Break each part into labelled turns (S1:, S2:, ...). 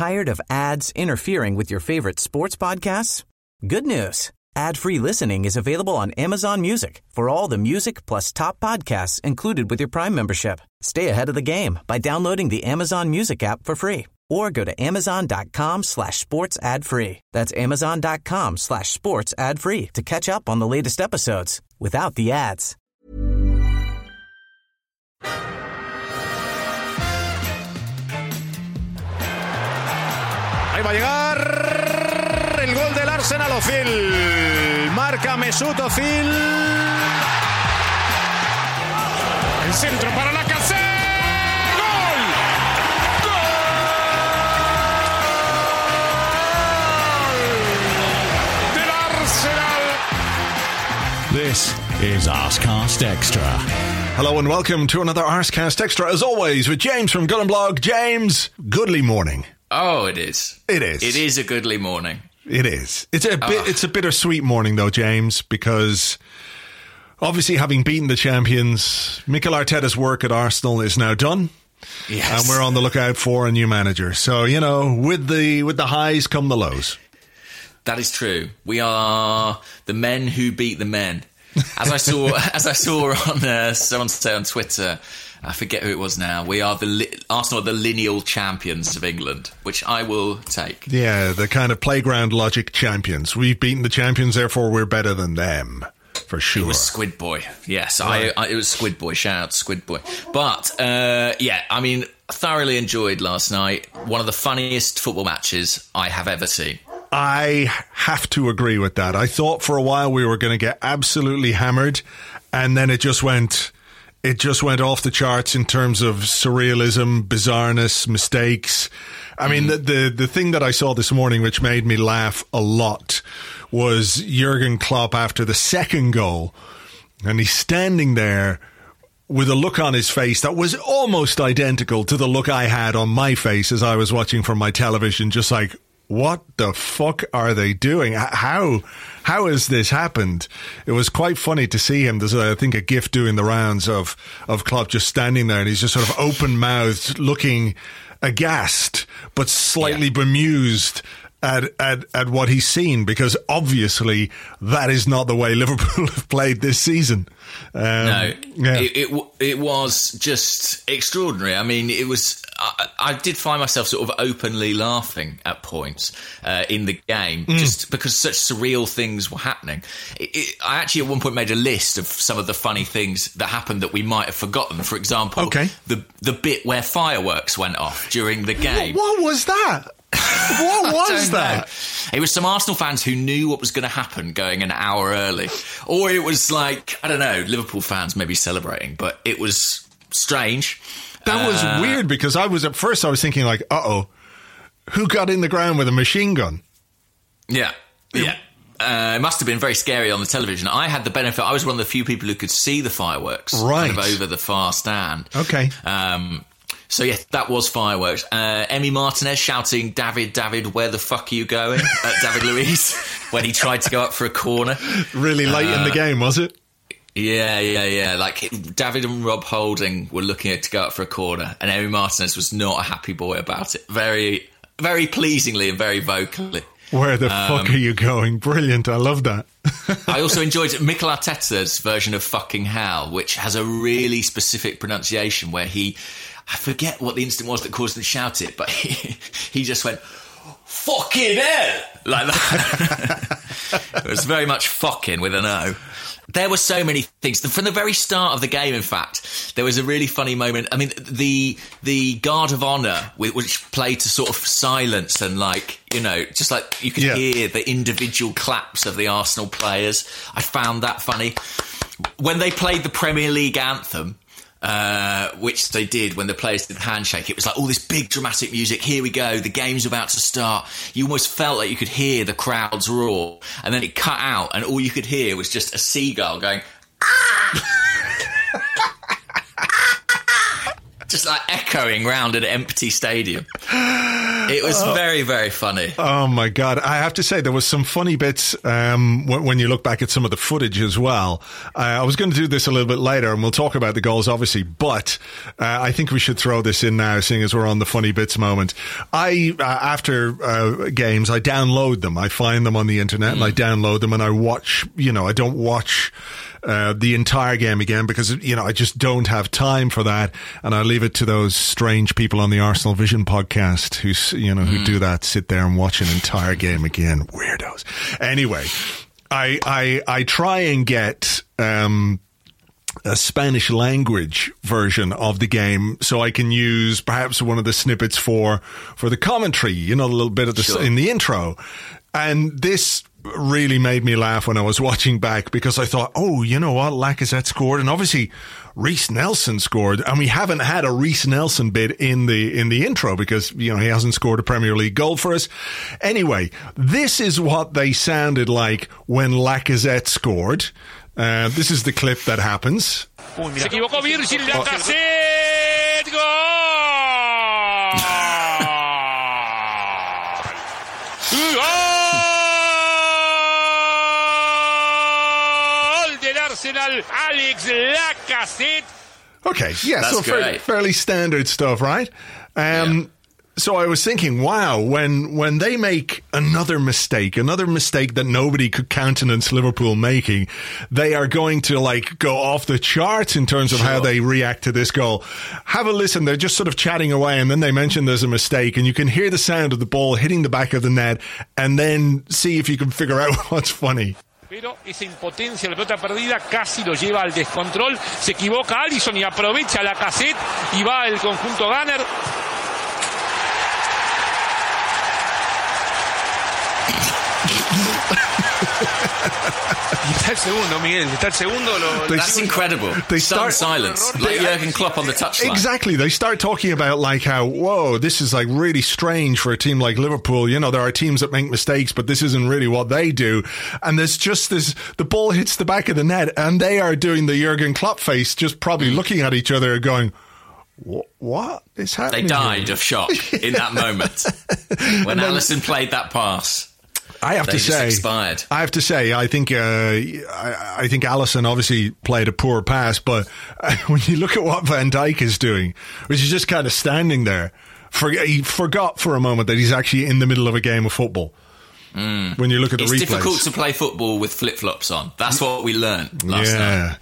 S1: Tired of ads interfering with your favorite sports podcasts? Good news. Ad-free listening is available on Amazon Music for all the music plus top podcasts included with your Prime membership. Stay ahead of the game by downloading the Amazon Music app for free or go to amazon.com/sports ad free. That's amazon.com/sports ad free to catch up on the latest episodes without the ads.
S2: Ahí va a llegar el gol del Arsenal. Özil marca Mesut Özil. El centro para la Lacazette. ¡Gol! ¡Gol! Del Arsenal.
S3: This is Arsecast Extra.
S4: Hello and welcome to another Arsecast Extra, as always, with James from Gullum Blog. James, goodly morning.
S5: Oh, it is.
S4: It is.
S5: It is a goodly morning.
S4: It is. It's a bittersweet morning, though, James, because obviously having beaten the champions, Mikel Arteta's work at Arsenal is now done.
S5: Yes.
S4: And we're on the lookout for a new manager. So, you know, with the highs come the lows.
S5: That is true. We are the men who beat the men. As I saw on someone say on Twitter, I forget who it was now. We are Arsenal are the lineal champions of England, which I will take.
S4: Yeah, the kind of playground logic champions. We've beaten the champions, therefore we're better than them, for sure.
S5: It was Squid Boy. Yes,
S4: Right.
S5: it was Squid Boy. Shout out Squid Boy. But, thoroughly enjoyed last night. One of the funniest football matches I have ever seen.
S4: I have to agree with that. I thought for a while we were going to get absolutely hammered, and then it just went off the charts in terms of surrealism, bizarreness, mistakes. I mean, the thing that I saw this morning, which made me laugh a lot, was Jurgen Klopp after the second goal, and he's standing there with a look on his face that was almost identical to the look I had on my face as I was watching from my television, just like, what the fuck are they doing? How has this happened? It was quite funny to see him. There's, I think, a gif doing the rounds of Klopp just standing there, and he's just sort of open-mouthed, looking aghast, but slightly bemused at what he's seen, because obviously that is not the way Liverpool have played this season.
S5: No,
S4: yeah.
S5: it was just extraordinary. I mean, it was. I did find myself sort of openly laughing at points in the game, just because such surreal things were happening. I actually at one point made a list of some of the funny things that happened that we might have forgotten. For example, the bit where fireworks went off during the game.
S4: What was that? What was that?
S5: It was some Arsenal fans who knew what was going to happen going an hour early. Or it was like, I don't know, Liverpool fans maybe celebrating, but it was strange.
S4: That was weird, because I was thinking like, who got in the ground with a machine gun?
S5: Yeah. It must have been very scary on the television. I had the benefit, I was one of the few people who could see the fireworks kind of over the far stand.
S4: Okay.
S5: So, yeah, that was fireworks. Emi Martinez shouting, David, where the fuck are you going? At David Luiz, when he tried to go up for a corner.
S4: Really late in the game, was it?
S5: Yeah. Like, David and Rob Holding were looking to go up for a corner, and Emi Martinez was not a happy boy about it. Very, very pleasingly and very vocally.
S4: Where the fuck are you going? Brilliant. I love that.
S5: I also enjoyed Mikel Arteta's version of fucking hell, which has a really specific pronunciation where I forget what the instant was that caused him to shout it, but he just went, fucking hell! Like that. It was very much fucking with an O. There were so many things. From the very start of the game, in fact, there was a really funny moment. I mean, the Guard of Honour, which played to sort of silence and, like, you know, just like you could hear the individual claps of the Arsenal players. I found that funny. When they played the Premier League anthem, which they did when the players did the handshake, it was like all this big dramatic music. Here we go, the game's about to start. You almost felt like you could hear the crowds roar, and then it cut out and all you could hear was just a seagull going just like echoing round an empty stadium. It was very, very funny.
S4: Oh my God. I have to say there was some funny bits when you look back at some of the footage as well. I was going to do this a little bit later and we'll talk about the goals obviously, but I think we should throw this in now, seeing as we're on the funny bits moment. After games, I download them. I find them on the internet and I download them and I watch, I don't watch the entire game again because, I just don't have time for that. And I leave it to those strange people on the Arsenal Vision podcast who do that, sit there and watch an entire game again. Weirdos. Anyway, I try and get a Spanish language version of the game so I can use perhaps one of the snippets for the commentary, a little bit of in the intro. And this really made me laugh when I was watching back because I thought, oh, you know what? Lacazette scored and obviously Reiss Nelson scored, and we haven't had a Reiss Nelson bit in the intro because, he hasn't scored a Premier League goal for us. Anyway, this is what they sounded like when Lacazette scored. This is the clip that happens.
S6: Se equivocó Virgil, Lacazette, gol! Arsenal, Alex Lacazette.
S4: Okay, yeah, so fairly standard stuff, right? So I was thinking, wow, when they make another mistake that nobody could countenance Liverpool making, they are going to go off the charts in terms of how they react to this goal. Have a listen. They're just sort of chatting away and then they mention there's a mistake and you can hear the sound of the ball hitting the back of the net and then see if you can figure out what's funny.
S6: Pero esa impotencia, la pelota perdida casi lo lleva al descontrol. Se equivoca Alisson y aprovecha Lacazette y va el conjunto Gunner. Y está el segundo, Miguel. Está el segundo.
S5: That's incredible. They start silence, like Jurgen Klopp on the touchline.
S4: Exactly. They start talking about how, whoa, this is really strange for a team like Liverpool. There are teams that make mistakes, but this isn't really what they do. And there's just the ball hits the back of the net, and they are doing the Jurgen Klopp face, just probably looking at each other, going, what is happening?
S5: They died of shock in that moment when Alisson played that pass.
S4: I have to say, I think Alisson obviously played a poor pass, but when you look at what Van Dijk is doing, which is just kind of standing there, he forgot for a moment that he's actually in the middle of a game of football. When you look at the replays. It's
S5: difficult to play football with flip-flops on. That's what we learned last night.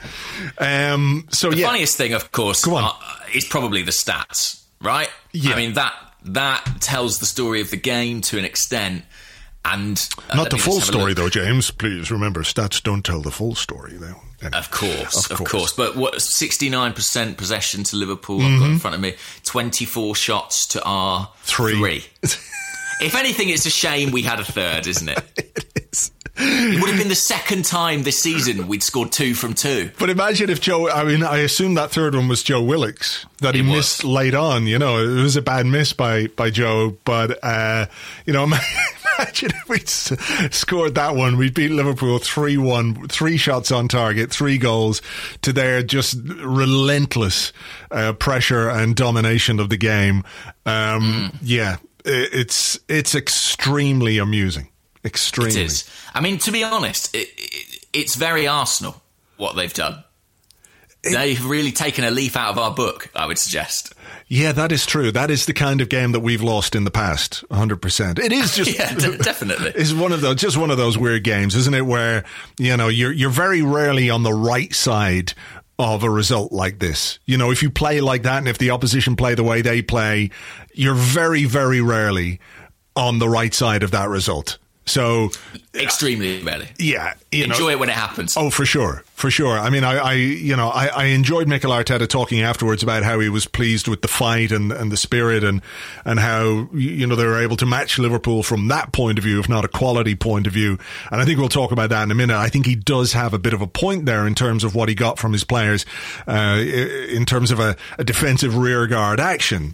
S5: The funniest thing, of course, is probably the stats, right? Yeah. I mean, that tells the story of the game to an extent. And
S4: not the full story, though, James. Please remember, stats don't tell the full story, though. Anyway,
S5: of course. But 69% possession to Liverpool. I've got in front of me. 24 shots to our 3. If anything, it's a shame we had a third, isn't it?
S4: It is.
S5: It would have been the second time this season we'd scored 2 from 2.
S4: But imagine if I assume that third one was Joe Willock's that he missed late on. It was a bad miss by Joe. But, imagine if we'd scored that one. We'd beat Liverpool 3-1, 3 shots on target, 3 goals to their just relentless pressure and domination of the game. Yeah, it's extremely amusing. Extremely.
S5: It is. I mean, to be honest, it's very Arsenal, what they've done. They've really taken a leaf out of our book, I would suggest.
S4: Yeah, that is true. That is the kind of game that we've lost in the past, 100%. It is just...
S5: yeah, definitely.
S4: It's one of those weird games, isn't it, where, you're very rarely on the right side of a result like this. If you play like that and if the opposition play the way they play, you're very, very rarely on the right side of that result. So
S5: extremely rarely.
S4: Yeah.
S5: Enjoy it when it happens.
S4: Oh, for sure. For sure. I mean, I enjoyed Mikel Arteta talking afterwards about how he was pleased with the fight and the spirit and how, they were able to match Liverpool from that point of view, if not a quality point of view. And I think we'll talk about that in a minute. I think he does have a bit of a point there in terms of what he got from his players, in terms of a defensive rearguard action.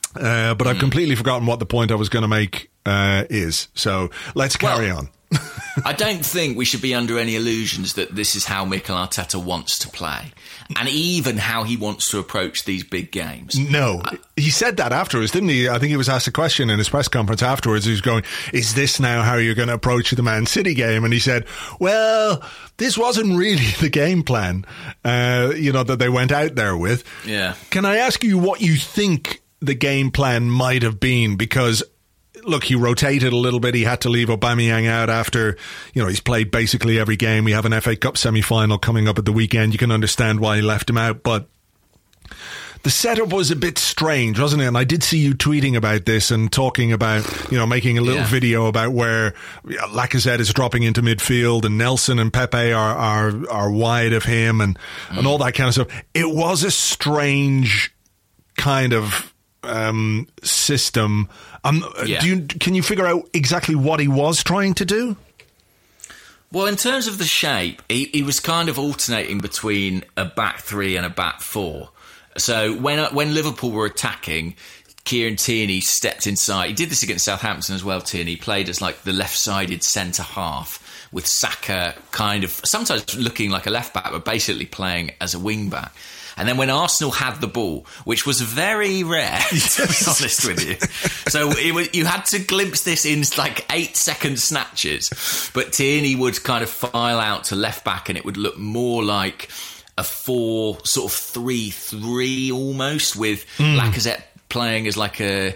S4: But I've completely forgotten what the point I was going to make is. So let's carry on.
S5: I don't think we should be under any illusions that this is how Mikel Arteta wants to play, and even how he wants to approach these big games.
S4: No, he said that afterwards, didn't he? I think he was asked a question in his press conference afterwards. He was going, is this now how you're going to approach the Man City game? And he said, well, this wasn't really the game plan, that they went out there with.
S5: Yeah.
S4: Can I ask you what you think the game plan might have been? Because look, he rotated a little bit. He had to leave Aubameyang out after, he's played basically every game. We have an FA Cup semi-final coming up at the weekend. You can understand why he left him out, but the setup was a bit strange, wasn't it? And I did see you tweeting about this and talking about, making a little video about where Lacazette is dropping into midfield and Nelson and Pepe are wide of him and all that kind of stuff. It was a strange kind of system. Can you figure out exactly what he was trying to do?
S5: Well, in terms of the shape, he was kind of alternating between a back three and a back four. So when Liverpool were attacking, Kieran Tierney stepped inside. He did this against Southampton as well, Tierney. He played as like the left-sided centre-half with Saka kind of sometimes looking like a left-back, but basically playing as a wing-back. And then when Arsenal had the ball, which was very rare, to be honest with you. So you had to glimpse this in like 8-second snatches. But Tierney would kind of file out to left back and it would look more like a 4-3-3 almost, with Lacazette playing as like a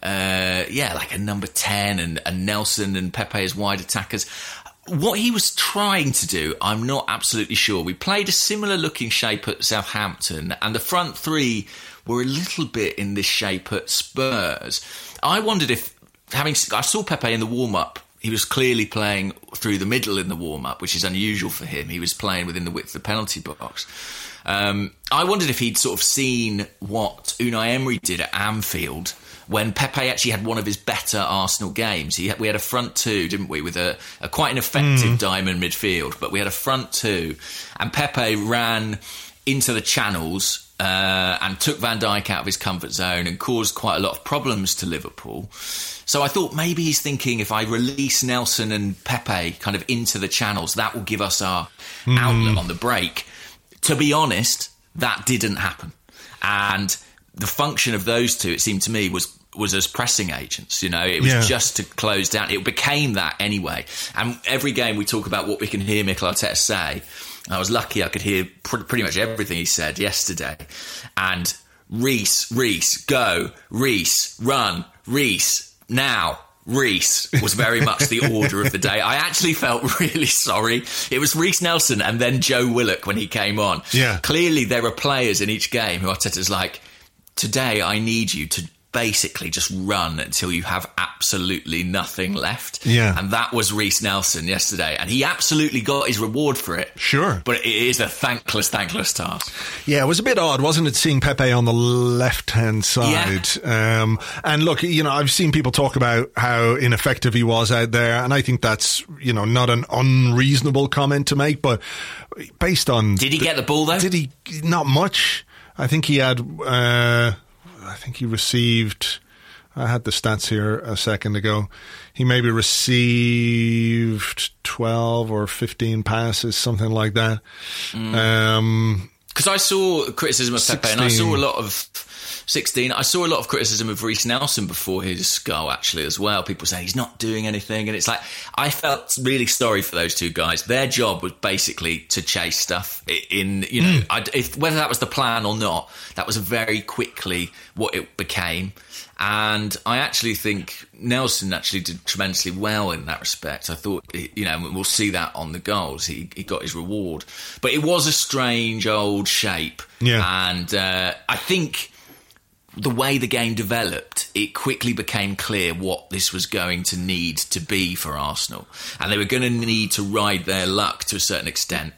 S5: number 10 and Nelson and Pepe as wide attackers. What he was trying to do, I'm not absolutely sure. We played a similar looking shape at Southampton and the front three were a little bit in this shape at Spurs. I wondered if, I saw Pepe in the warm-up, he was clearly playing through the middle in the warm-up, which is unusual for him. He was playing within the width of the penalty box. I wondered if he'd sort of seen what Unai Emery did at Anfield when Pepe actually had one of his better Arsenal games. We had a front two, didn't we, with a quite an effective diamond midfield, but we had a front two, and Pepe ran into the channels and took Van Dijk out of his comfort zone and caused quite a lot of problems to Liverpool. So I thought maybe he's thinking, if I release Nelson and Pepe kind of into the channels, that will give us our outlet on the break. To be honest, that didn't happen. And the function of those two, it seemed to me, was as pressing agents. It was just to close down. It became that anyway. And every game we talk about what we can hear Mikel Arteta say. I was lucky I could hear pretty much everything he said yesterday. And Reece, go. Reece, run. Reece, now. Reece was very much the order of the day. I actually felt really sorry. It was Reece Nelson and then Joe Willock when he came on. Yeah. Clearly there are players in each game who Arteta's like, today I need you to basically just run until you have absolutely nothing left. Yeah. And that was Reece Nelson yesterday. And he absolutely got his reward for it.
S4: Sure.
S5: But it is a thankless task.
S4: Yeah, it was a bit odd, wasn't it, seeing Pepe on the left-hand side? Yeah. And look, I've seen people talk about how ineffective he was out there. And I think that's, not an unreasonable comment to make. But based on...
S5: Did he get the ball, though?
S4: Did he? Not much. I think he had... I think he received, I had the stats here a second ago, he maybe received 12 or 15 passes, something like that.
S5: Because I saw criticism of
S4: 16.
S5: Pepe, and I saw a lot of 16. I saw a lot of criticism of Reece Nelson before his goal, actually, as well. People saying he's not doing anything. And it's like, I felt really sorry for those two guys. Their job was basically to chase stuff whether that was the plan or not, that was very quickly what it became. And I actually think Nelson actually did tremendously well in that respect. I thought, we'll see that on the goals. He got his reward. But it was a strange old shape. Yeah. And I think the way the game developed, it quickly became clear what this was going to need to be for Arsenal. And they were going to need to ride their luck to a certain extent.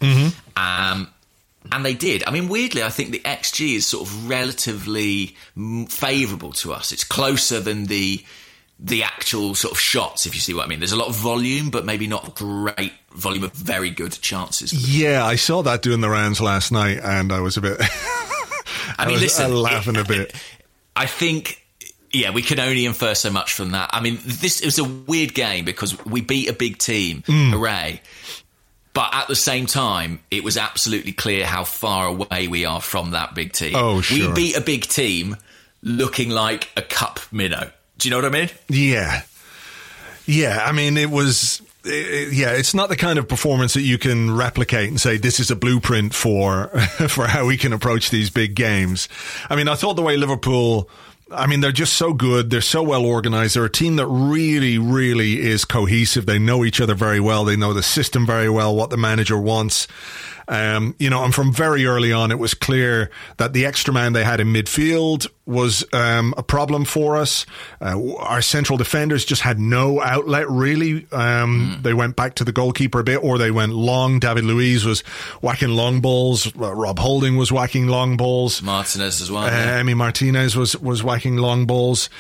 S5: And they did. I mean, weirdly, I think the XG is sort of relatively favourable to us. It's closer than the actual sort of shots, if you see what I mean. There's a lot of volume, but maybe not great volume of very good chances.
S4: Yeah, I saw that doing the rounds last night, and I was a bit... I was laughing a bit.
S5: I think Yeah, we can only infer so much from that. I mean, it was a weird game because we beat a big team, hooray. But at the same time, it was absolutely clear how far away we are from that big team.
S4: Oh, sure.
S5: We beat a big team looking like a cup minnow. Do you know what I mean?
S4: Yeah. Yeah, I mean, it was... it's not the kind of performance that you can replicate and say this is a blueprint for how we can approach these big games. I mean, I thought the way Liverpool... I mean, they're just so good. They're so well organized. They're a team that really, really is cohesive. They know each other very well. They know the system very well, what the manager wants. And from very early on, it was clear that the extra man they had in midfield was a problem for us. Our central defenders just had no outlet, really. They went back to the goalkeeper a bit, or they went long. David Luiz was whacking long balls. Rob Holding was whacking long balls.
S5: Martinez as well.
S4: Emi Martinez was whacking long balls.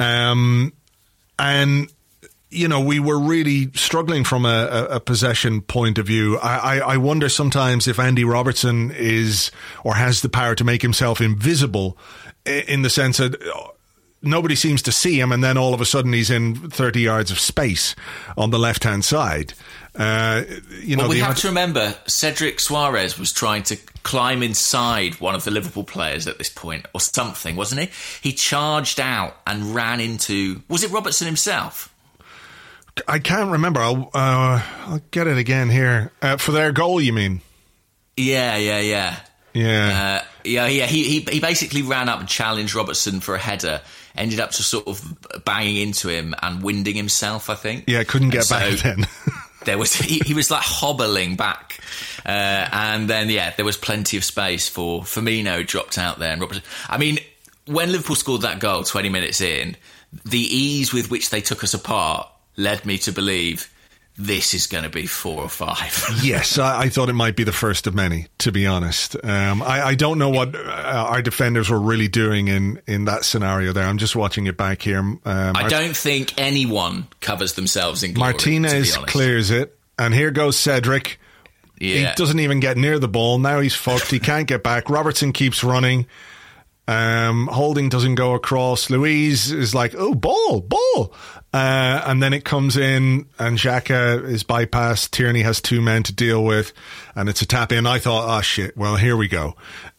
S4: We were really struggling from a possession point of view. I wonder sometimes if Andy Robertson is or has the power to make himself invisible, in the sense that nobody seems to see him, and then all of a sudden he's in 30 yards of space on the left-hand side.
S5: We have to remember Cedric Suarez was trying to climb inside one of the Liverpool players at this point, or something, wasn't he? He charged out and ran into... Was it Robertson himself?
S4: I can't remember. I'll get it again here. For their goal, you mean?
S5: Yeah.
S4: Yeah.
S5: He basically ran up and challenged Robertson for a header. Ended up just sort of banging into him and winding himself, I think.
S4: Yeah, couldn't get back then.
S5: He was like hobbling back. And then, there was plenty of space for Firmino dropped out there. And Robertson. I mean, when Liverpool scored that goal 20 minutes in, the ease with which they took us apart led me to believe this is going to be 4 or 5.
S4: Yes, I thought it might be the first of many, to be honest. I don't know what our defenders were really doing in that scenario there. I'm just watching it back here.
S5: I don't think anyone covers themselves in glory.
S4: Martinez clears it, and here goes Cedric. Yeah. He doesn't even get near the ball. Now he's fucked. He can't get back. Robertson keeps running. Holding doesn't go across. Luiz is like, oh, ball. And then it comes in and Xhaka is bypassed. Tierney has 2 men to deal with and it's a tap in. I thought, oh shit, well, here we go.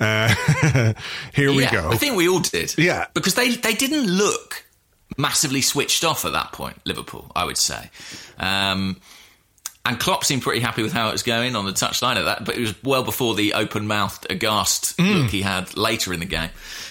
S4: Here we go.
S5: I think we all did.
S4: Yeah.
S5: Because they didn't look massively switched off at that point, Liverpool, I would say. And Klopp seemed pretty happy with how it was going on the touchline at that, but it was well before the open-mouthed, aghast look he had later in the game.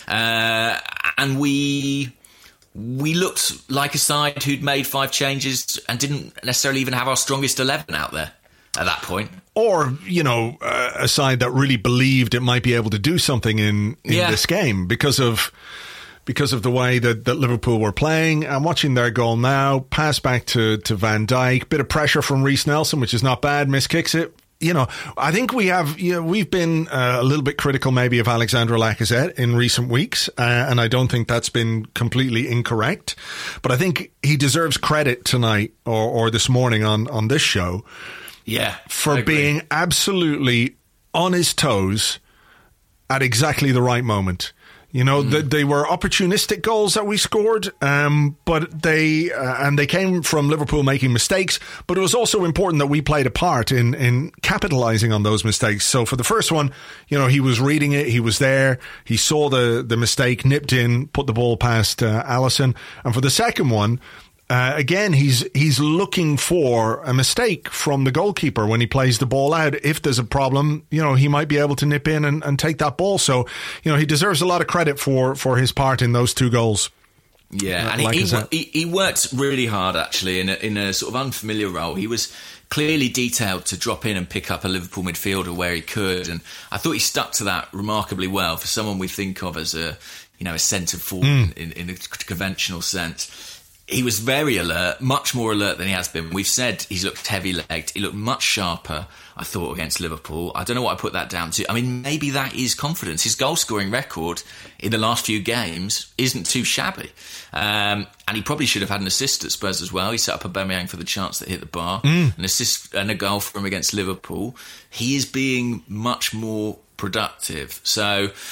S5: And we looked like a side who'd made 5 changes and didn't necessarily even have our strongest 11 out there at that point.
S4: Or, a side that really believed it might be able to do something in this game because of the way that Liverpool were playing. I'm watching their goal now. Pass back to Van Dijk. Bit of pressure from Reece Nelson, which is not bad. Miskicks it. I think we've been a little bit critical maybe of Alexandre Lacazette in recent weeks, and I don't think that's been completely incorrect. But I think he deserves credit tonight or this morning on this show for being absolutely on his toes at exactly the right moment. They were opportunistic goals that we scored, but they came from Liverpool making mistakes. But it was also important that we played a part in capitalising on those mistakes. So for the first one, he was reading it, he was there, he saw the mistake, nipped in, put the ball past Alisson. And for the second one, again, he's looking for a mistake from the goalkeeper when he plays the ball out. If there's a problem, he might be able to nip in and take that ball. So, he deserves a lot of credit for his part in those 2 goals.
S5: Yeah, and he worked really hard, actually, in a sort of unfamiliar role. He was clearly detailed to drop in and pick up a Liverpool midfielder where he could, and I thought he stuck to that remarkably well for someone we think of as a centre forward in a conventional sense. He was very alert, much more alert than he has been. We've said he's looked heavy-legged. He looked much sharper, I thought, against Liverpool. I don't know what I put that down to. I mean, maybe that is confidence. His goal-scoring record in the last few games isn't too shabby. And he probably should have had an assist at Spurs as well. He set up Aubameyang for the chance that hit the bar. An assist and a goal for him against Liverpool. He is being much more productive. So...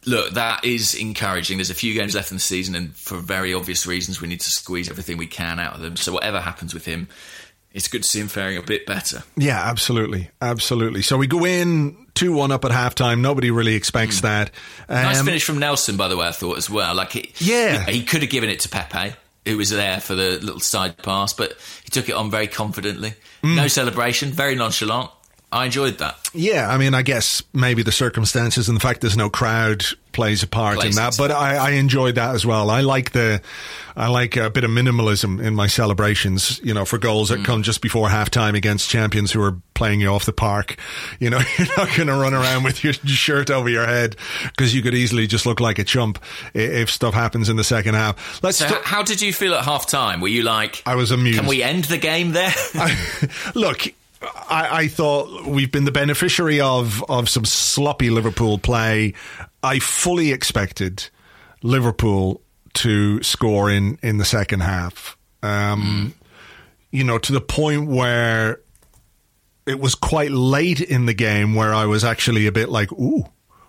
S5: look, that is encouraging. There's a few games left in the season, and for very obvious reasons, we need to squeeze everything we can out of them. So whatever happens with him, it's good to see him faring a bit better.
S4: Yeah, absolutely. Absolutely. So we go in 2-1 up at halftime. Nobody really expects that.
S5: Nice finish from Nelson, by the way, I thought, as well. Like, he could have given it to Pepe, who was there for the little side pass, but he took it on very confidently. No celebration, very nonchalant. I enjoyed that.
S4: Yeah, I mean, I guess maybe the circumstances and the fact there's no crowd plays a part in that, but I enjoyed that as well. I like a bit of minimalism in my celebrations, you know, for goals that come just before halftime against champions who are playing you off the park. You know, you're not going to run around with your shirt over your head because you could easily just look like a chump if stuff happens in the second half.
S5: How did you feel at halftime? Were you like,
S4: I was amused.
S5: Can we end the game there?
S4: Look, I thought we've been the beneficiary of some sloppy Liverpool play. I fully expected Liverpool to score in the second half. You know, to the point where it was quite late in the game where I was actually a bit like, ooh,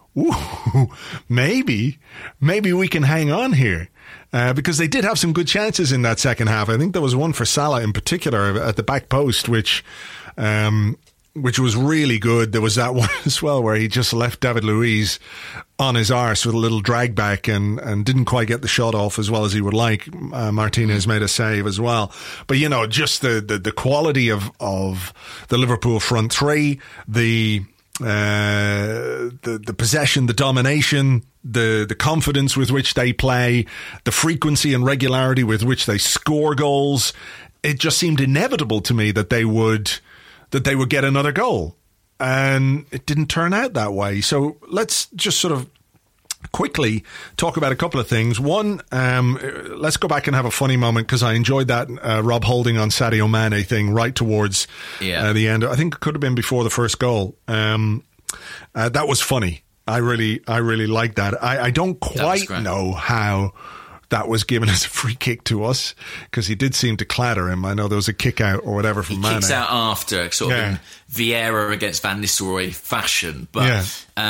S4: maybe we can hang on here. Because they did have some good chances in that second half. I think there was one for Salah in particular at the back post, which was really good. There was that one as well where he just left David Luiz on his arse with a little drag back and didn't quite get the shot off as well as he would like. Martinez made a save as well. But, you know, just the quality of the Liverpool front three, the possession, the domination, the confidence with which they play, the frequency and regularity with which they score goals. It just seemed inevitable to me that they would get another goal, and it didn't turn out that way. So let's just sort of quickly talk about a couple of things. One, let's go back and have a funny moment, because I enjoyed that Rob Holding on Sadio Mane thing right towards the end. I think it could have been before the first goal. That was funny. I really liked that. I don't quite know how that was given as a free kick to us, because he did seem to clatter him. I know there was a kick out or whatever from Mane. He
S5: kicks out after, sort of in Vieira against Van Nistelrooy fashion. But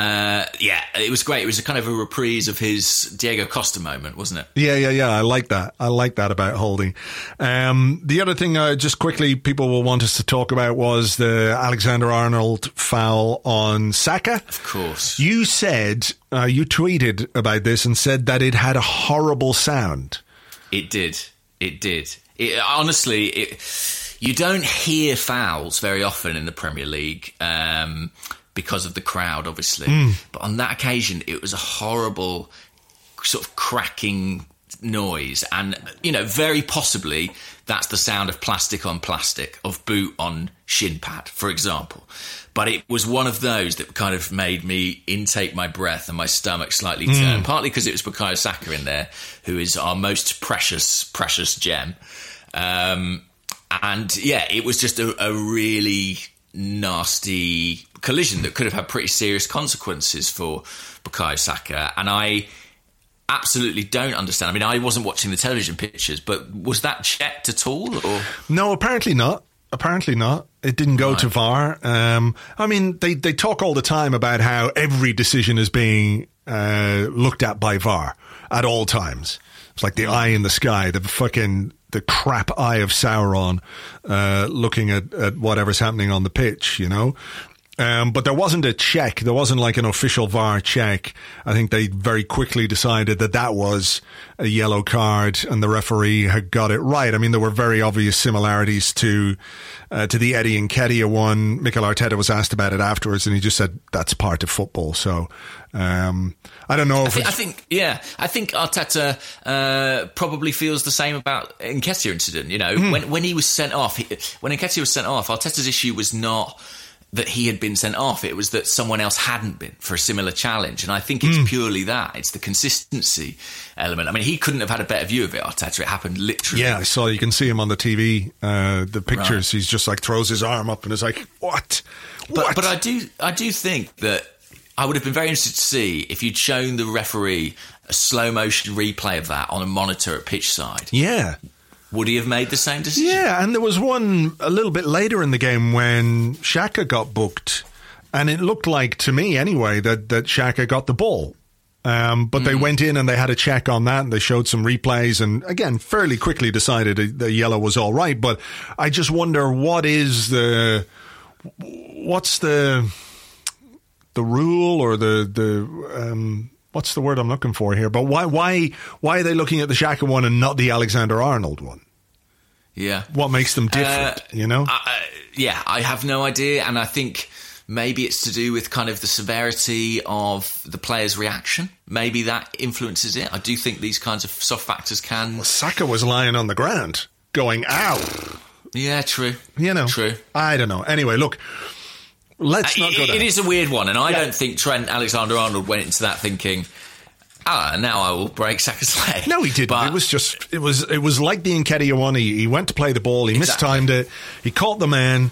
S5: it was great. It was a kind of a reprise of his Diego Costa moment, wasn't it?
S4: Yeah. I like that. I like that about Holding. The other thing, just quickly, people will want us to talk about was the Alexander-Arnold foul on Saka.
S5: Of course.
S4: You said, you tweeted about this and said that it had a horrible sound.
S5: It did. Honestly, you don't hear fouls very often in the Premier League because of the crowd, obviously. But on that occasion, it was a horrible sort of cracking noise. And, you know, very possibly that's the sound of plastic on plastic, of boot on shin pad, for example. But it was one of those that kind of made me intake my breath and my stomach slightly turn, partly because it was Bukayo Saka in there, who is our most precious gem. And yeah, it was just a really nasty collision that could have had pretty serious consequences for Bukayo Saka. And I absolutely don't understand. I mean, I wasn't watching the television pictures, but was that checked at all? Or?
S4: No, apparently not. It didn't go to VAR. I mean, they talk all the time about how every decision is being looked at by VAR at all times. It's like the eye in the sky, the crap eye of Sauron looking at whatever's happening on the pitch, you know. But there wasn't a check. There wasn't like an official VAR check. I think they very quickly decided that was a yellow card and the referee had got it right. I mean, there were very obvious similarities to the Eddie Nketiah one. Mikel Arteta was asked about it afterwards and he just said that's part of football. So, I don't know.
S5: I think Arteta probably feels the same about Nketiah incident. You know, when he was sent off, when Nketiah was sent off, Arteta's issue was not that he had been sent off. It was that someone else hadn't been for a similar challenge. And I think it's purely that. It's the consistency element. I mean, he couldn't have had a better view of it, Arteta. It happened literally.
S4: Yeah, I saw. You can see him on the TV, the pictures. Right. He's just like throws his arm up and is like, what?
S5: But I do think that I would have been very interested to see if you'd shown the referee a slow motion replay of that on a monitor at pitch side.
S4: Yeah.
S5: Would he have made the same decision?
S4: Yeah, and there was one a little bit later in the game when Xhaka got booked, and it looked like, to me anyway, that Xhaka got the ball. But they went in and they had a check on that, and they showed some replays, and again, fairly quickly decided the yellow was all right. But I just wonder, what's the rule, or the what's the word I'm looking for here? But why are they looking at the Xhaka one and not the Alexander-Arnold one?
S5: Yeah.
S4: What makes them different,
S5: I have no idea, and I think maybe it's to do with kind of the severity of the player's reaction. Maybe that influences it. I do think these kinds of soft factors can...
S4: Well, Saka was lying on the ground, going, ow.
S5: Yeah, true.
S4: True. I don't know. Anyway, look, let's not go there.
S5: It is a weird one, and I don't think Trent Alexander-Arnold went into that thinking... now I will break Saka's leg.
S4: No, he didn't. But it was like the Nketiah one. He went to play the ball. He mistimed it. He caught the man.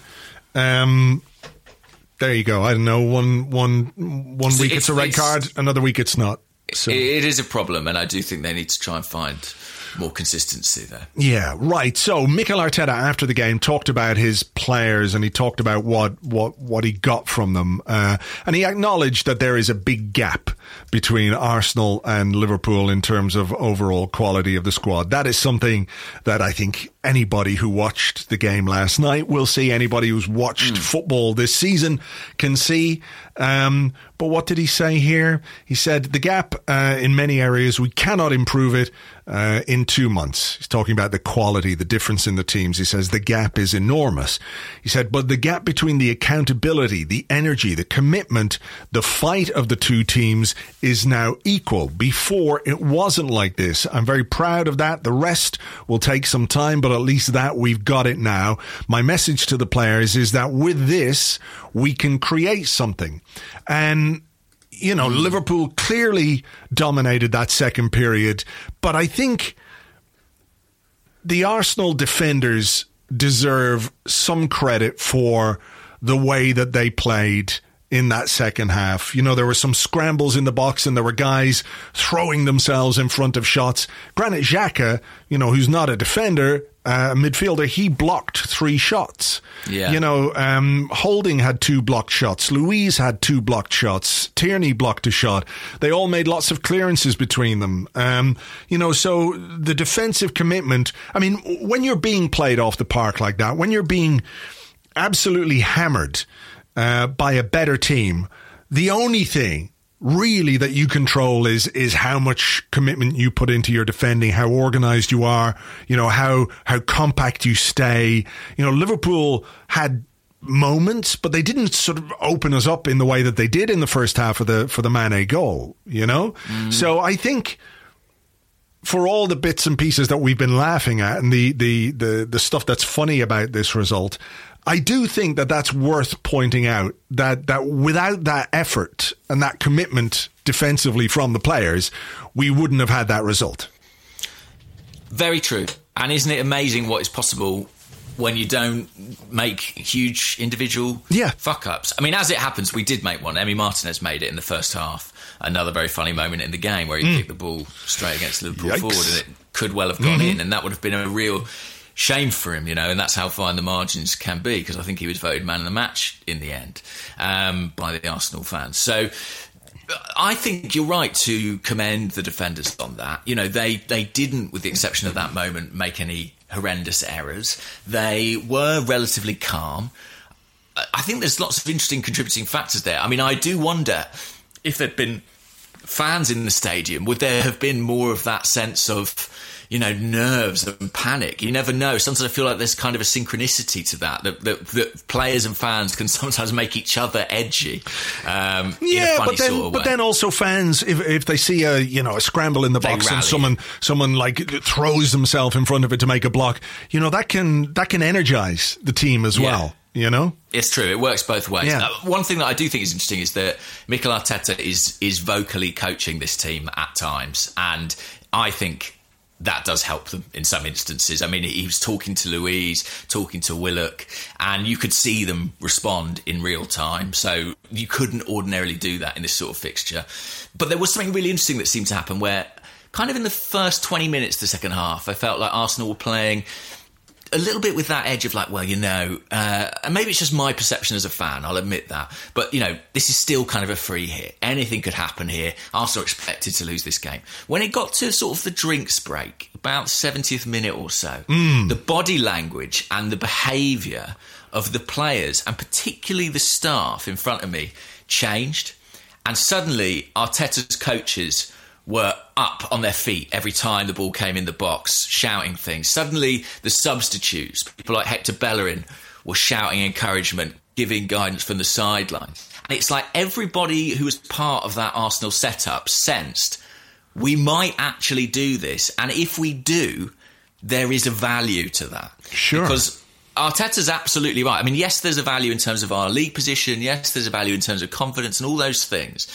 S4: There you go. I don't know. One week it's a red card. Another week it's not. So.
S5: It is a problem, and I do think they need to try and find more consistency there.
S4: Yeah, right. So Mikel Arteta, after the game, talked about his players, and he talked about what he got from them, and he acknowledged that there is a big gap between Arsenal and Liverpool in terms of overall quality of the squad. That is something that I think anybody who watched the game last night will see. Anybody who's watched football this season can see. But what did he say here? He said the gap in many areas, we cannot improve it in 2 months. He's talking about the quality, the difference in the teams. He says the gap is enormous. He said, but the gap between the accountability, the energy, the commitment, the fight of the two teams is now equal. Before, it wasn't like this. I'm very proud of that. The rest will take some time, but at least that we've got it now. My message to the players is that with this, we can create something. And Liverpool clearly dominated that second period, but I think the Arsenal defenders deserve some credit for the way that they played in that second half. There were some scrambles in the box, and there were guys throwing themselves in front of shots. Granit Xhaka, who's not a defender, midfielder, he blocked 3 shots.
S5: Yeah.
S4: Holding had 2 blocked shots. Luiz had 2 blocked shots. Tierney blocked a shot. They all made lots of clearances between them. So the defensive commitment, when you're being played off the park like that, when you're being absolutely hammered by a better team, the only thing really that you control is how much commitment you put into your defending, how organised you are, how compact you stay. Liverpool had moments, but they didn't sort of open us up in the way that they did in the first half for the Mane goal, So I think for all the bits and pieces that we've been laughing at, and the stuff that's funny about this result, I do think that that's worth pointing out, that without that effort and that commitment defensively from the players, we wouldn't have had that result.
S5: Very true. And isn't it amazing what is possible when you don't make huge individual fuck-ups? As it happens, we did make one. Emi Martinez made it in the first half. Another very funny moment in the game where he kicked the ball straight against Liverpool forward, and it could well have gone in, and that would have been a real shame for him, and that's how fine the margins can be, because I think he was voted man of the match in the end by the Arsenal fans. So I think you're right to commend the defenders on that. They didn't, with the exception of that moment, make any horrendous errors. They were relatively calm. I think there's lots of interesting contributing factors there. I do wonder if there'd been fans in the stadium, would there have been more of that sense of nerves and panic? You never know. Sometimes I feel like there's kind of a synchronicity to that players and fans can sometimes make each other edgy. In a funny sort of way. But then also fans, if they see a scramble in the box and someone like throws themselves in front of it to make a block, that can energize the team as well. It's true. It works both ways. Yeah. One thing that I do think is interesting is that Mikel Arteta is vocally coaching this team at times, and I think that does help them in some instances. He was talking to Luiz, talking to Willock, and you could see them respond in real time. So you couldn't ordinarily do that in this sort of fixture. But there was something really interesting that seemed to happen where kind of in the first 20 minutes of the second half, I felt like Arsenal were playing a little bit with that edge of like, well, and maybe it's just my perception as a fan, I'll admit that. But, this is still kind of a free hit. Anything could happen here. Arsenal expected to lose this game. When it got to sort of the drinks break, about 70th minute or so, the body language and the behaviour of the players, and particularly the staff in front of me, changed. And suddenly, Arteta's coaches were up on their feet every time the ball came in the box, shouting things. Suddenly, the substitutes, people like Hector Bellerin, were shouting encouragement, giving guidance from the sideline. And it's like everybody who was part of that Arsenal setup sensed we might actually do this. And if we do, there is a value to that.
S4: Sure.
S5: Because Arteta's absolutely right. I mean, yes, there's a value in terms of our league position. Yes, there's a value in terms of confidence and all those things.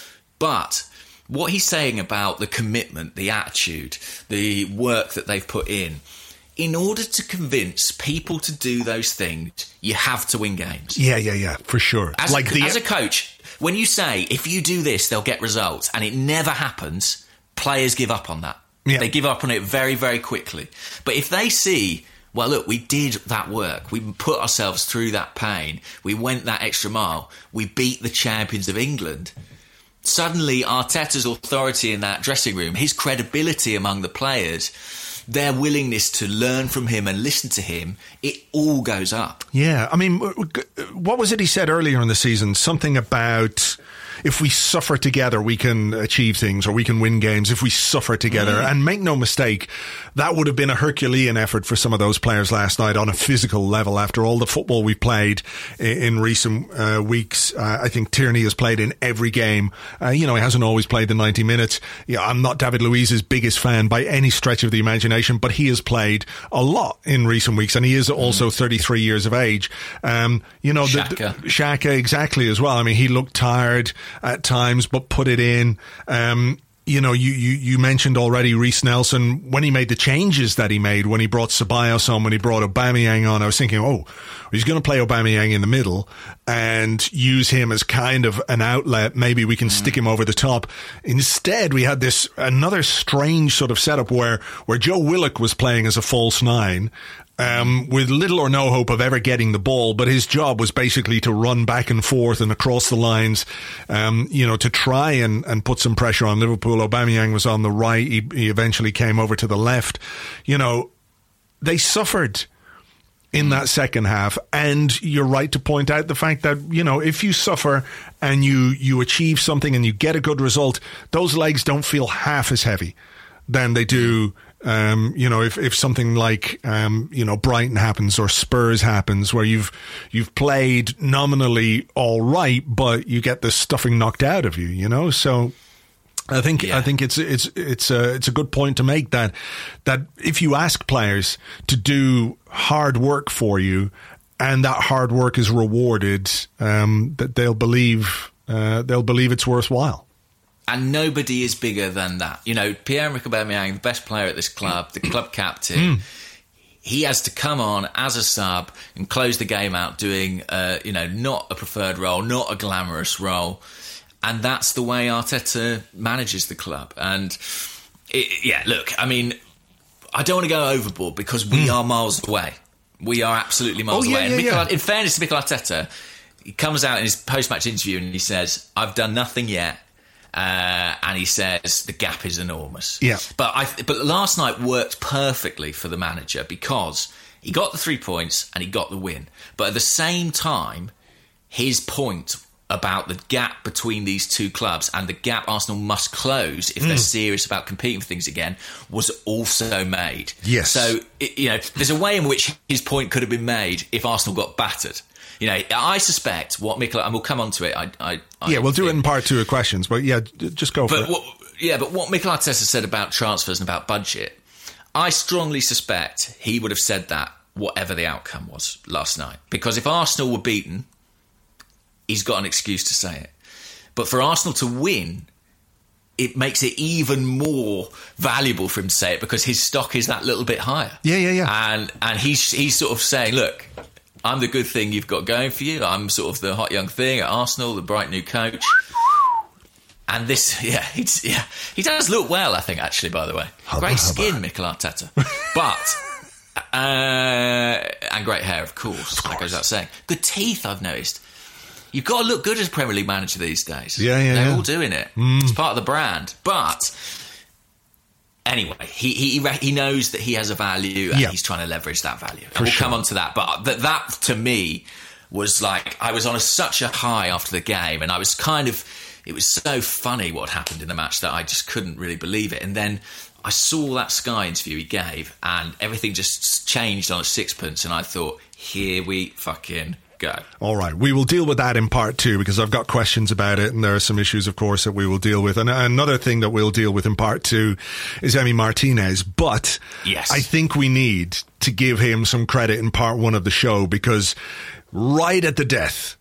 S5: But what he's saying about the commitment, the attitude, the work that they've put in order to convince people to do those things, you have to win games.
S4: Yeah, for sure.
S5: As a coach, when you say, if you do this, they'll get results, and it never happens, players give up on that. Yeah. They give up on it very, very quickly. But if they see, well, look, we did that work. We put ourselves through that pain. We went that extra mile. We beat the champions of England. Suddenly, Arteta's authority in that dressing room, his credibility among the players, their willingness to learn from him and listen to him, it all goes up.
S4: Yeah, I mean, what was it he said earlier in the season? Something about if we suffer together, we can achieve things, or we can win games if we suffer together. And make no mistake, that would have been a Herculean effort for some of those players last night on a physical level. After all the football we've played in recent weeks, I think Tierney has played in every game. He hasn't always played the 90 minutes. Yeah, I'm not David Luiz's biggest fan by any stretch of the imagination, but he has played a lot in recent weeks, and he is also 33 years of age. Xhaka, exactly, as well. I mean, he looked tired at times, but put it in. You mentioned already Reece Nelson, when he made the changes that he made, when he brought Ceballos on, when he brought Aubameyang on, I was thinking, he's going to play Aubameyang in the middle and use him as kind of an outlet. Maybe we can stick him over the top. Instead, we had another strange sort of setup where Joe Willock was playing as a false nine, with little or no hope of ever getting the ball, but his job was basically to run back and forth and across the lines, to try and put some pressure on Liverpool. Aubameyang was on the right. He eventually came over to the left. They suffered in that second half, and you're right to point out the fact that, if you suffer and you achieve something and you get a good result, those legs don't feel half as heavy than they do if something like Brighton happens or Spurs happens, where you've played nominally all right, but you get the stuffing knocked out of you. So I think it's a good point to make that if you ask players to do hard work for you, and that hard work is rewarded, that they'll believe it's worthwhile.
S5: And nobody is bigger than that. Pierre-Emerick Aubameyang, the best player at this club, the club captain, he has to come on as a sub and close the game out doing, not a preferred role, not a glamorous role. And that's the way Arteta manages the club. And, look, I mean, I don't want to go overboard because we are miles away. We are absolutely miles away. In fairness to Mikel Arteta, he comes out in his post-match interview and he says, I've done nothing yet. And he says the gap is enormous.
S4: Yeah.
S5: But last night worked perfectly for the manager because he got the 3 points and he got the win. But at the same time, his point about the gap between these two clubs and the gap Arsenal must close if they're serious about competing for things again was also made.
S4: Yes.
S5: So, there's a way in which his point could have been made if Arsenal got battered. I suspect what Mikel, and we'll come on to it.
S4: We'll do it in part 2 of questions, but just go for it.
S5: But what Mikel Arteta said about transfers and about budget, I strongly suspect he would have said that whatever the outcome was last night. Because if Arsenal were beaten, he's got an excuse to say it. But for Arsenal to win, it makes it even more valuable for him to say it because his stock is that little bit higher.
S4: Yeah.
S5: And he's sort of saying, look, I'm the good thing you've got going for you. I'm sort of the hot young thing at Arsenal, the bright new coach. And this, he does look well, I think, actually, by the way. Great skin, Mikel Arteta. But And great hair, of course. That goes without saying. Good teeth, I've noticed. You've got to look good as a Premier League manager these days. They're all doing it. It's part of the brand. But anyway, he knows that he has a value and he's trying to leverage that value. And we'll come on to that. But that to me was like, I was on such a high after the game, and I was it was so funny what happened in the match that I just couldn't really believe it. And then I saw that Sky interview he gave, and everything just changed on a sixpence, and I thought, here we fucking go.
S4: All right, we will deal with that in part 2 because I've got questions about it, and there are some issues, of course, that we will deal with. And another thing that we'll deal with in part 2 is Emi Martinez. But
S5: yes,
S4: I think we need to give him some credit in part 1 of the show, because right at the death,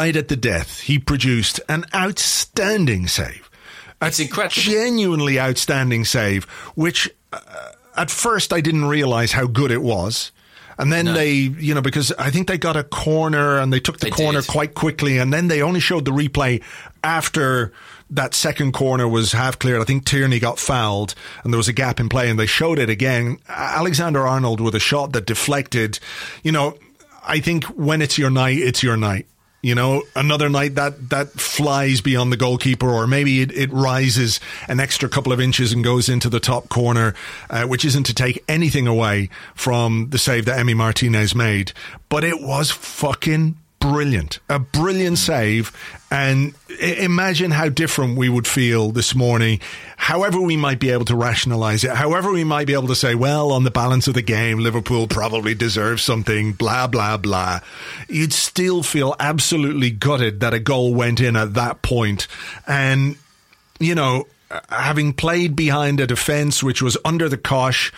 S4: he produced an outstanding save.
S5: It's incredible.
S4: Genuinely outstanding save, which at first I didn't realise how good it was. And then they, because I think they got a corner and they took the corner quite quickly, and then they only showed the replay after that second corner was half cleared. I think Tierney got fouled and there was a gap in play, and they showed it again. Alexander-Arnold with a shot that deflected. I think when it's your night, it's your night. Another night that flies beyond the goalkeeper, or maybe it rises an extra couple of inches and goes into the top corner, which isn't to take anything away from the save that Emi Martinez made. But it was fucking brilliant. A brilliant save. And imagine how different we would feel this morning, however we might be able to rationalise it, however we might be able to say, well, on the balance of the game, Liverpool probably deserves something, blah, blah, blah. You'd still feel absolutely gutted that a goal went in at that point. And, having played behind a defence which was under the cosh,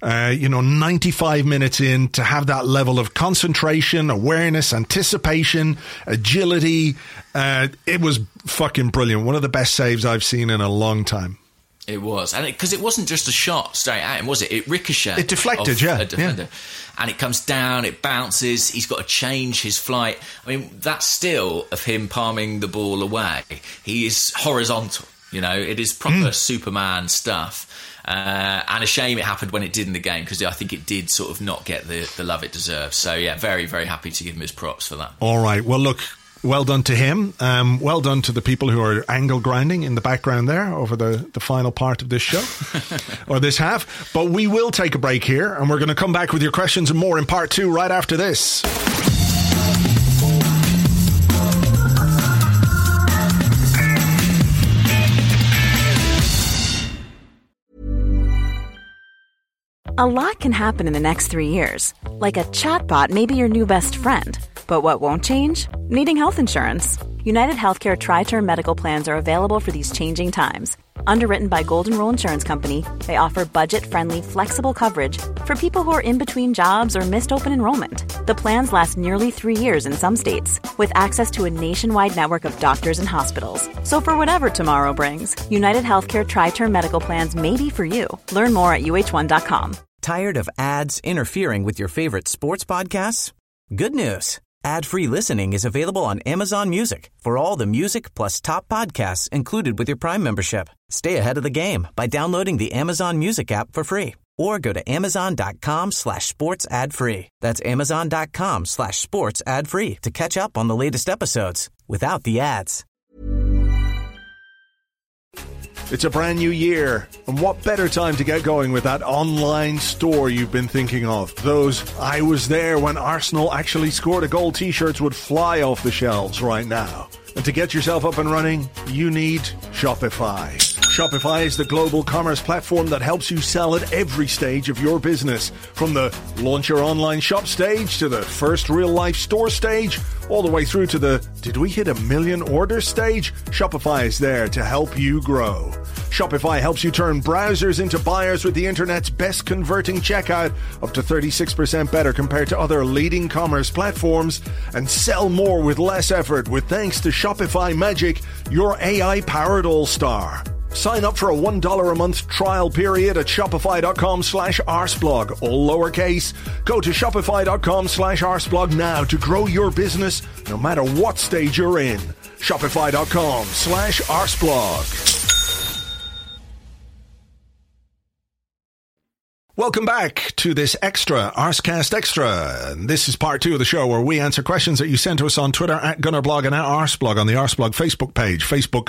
S4: 95 minutes in, to have that level of concentration, awareness, anticipation, agility, it was fucking brilliant. One of the best saves I've seen in a long time.
S5: It was. And because it wasn't just a shot straight at him, was it? It ricocheted.
S4: It deflected,
S5: a defender. Yeah. And it comes down, it bounces, he's got to change his flight. I mean, that still of him palming the ball away, he is horizontal. It is proper Superman stuff. And a shame it happened when it did in the game, because I think it did sort of not get the love it deserved. So, yeah, very, very happy to give him his props for that. All
S4: right. Well, look, well done to him. Well done to the people who are angle grinding in the background there over the final part of this show, or this half. But we will take a break here, and we're going to come back with your questions and more in part 2 right after this.
S7: A lot can happen in the next 3 years. Like a chatbot may be your new best friend. But what won't change? Needing health insurance. United Healthcare Tri-Term Medical Plans are available for these changing times. Underwritten by Golden Rule Insurance Company, they offer budget-friendly, flexible coverage for people who are in between jobs or missed open enrollment. The plans last nearly 3 years in some states, with access to a nationwide network of doctors and hospitals. So for whatever tomorrow brings, United Healthcare Tri-Term Medical Plans may be for you. Learn more at uh1.com.
S1: Tired of ads interfering with your favorite sports podcasts? Good news. Ad-free listening is available on Amazon Music for all the music plus top podcasts included with your Prime membership. Stay ahead of the game by downloading the Amazon Music app for free, or go to amazon.com/sports ad free. That's amazon.com/sports ad free to catch up on the latest episodes without the ads.
S4: It's a brand new year, and what better time to get going with that online store you've been thinking of? Those "I was there when Arsenal actually scored a goal" t-shirts would fly off the shelves right now. And to get yourself up and running, you need Shopify. Shopify is the global commerce platform that helps you sell at every stage of your business. From the launch your online shop stage to the first real-life store stage, all the way through to the "did we hit 1 million orders" stage, Shopify is there to help you grow. Shopify helps you turn browsers into buyers with the internet's best converting checkout, up to 36% better compared to other leading commerce platforms, and sell more with less effort with thanks to Shopify Magic, your AI-powered all-star. Sign up for a $1 a month trial period at shopify.com/arsblog, all lowercase. Go to shopify.com/arsblog now to grow your business no matter what stage you're in. Shopify.com/arsblog. Welcome back to this extra Arscast Extra. This is part 2 of the show where we answer questions that you send to us on Twitter at Gunnerblog and at Arsblog on the Arsblog Facebook page,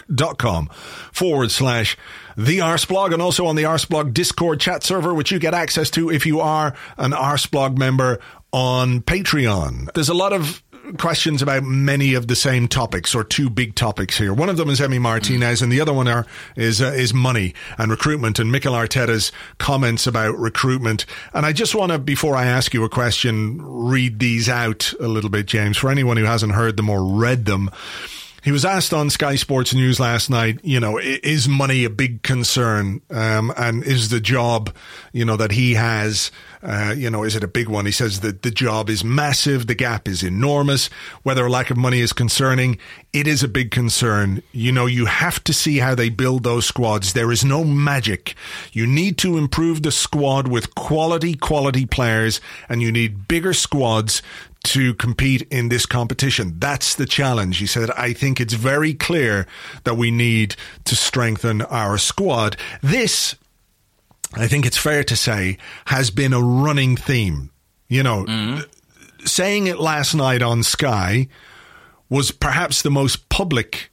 S4: facebook.com/The Arsblog, and also on the Arsblog Discord chat server, which you get access to if you are an Arsblog member on Patreon. There's a lot of questions about many of the same topics, or 2 big topics here. One of them is Emi Martinez, and the other one is money and recruitment, and Mikel Arteta's comments about recruitment. And I just want to, before I ask you a question, read these out a little bit, James, for anyone who hasn't heard them or read them. He was asked on Sky Sports News last night, is money a big concern? And is the job, that he has, is it a big one? He says that the job is massive. The gap is enormous. Whether a lack of money is concerning, it is a big concern. You have to see how they build those squads. There is no magic. You need to improve the squad with quality players, and you need bigger squads to compete in this competition. That's the challenge. He said, I think it's very clear that we need to strengthen our squad. This, I think it's fair to say, has been a running theme. Saying it last night on Sky was perhaps the most public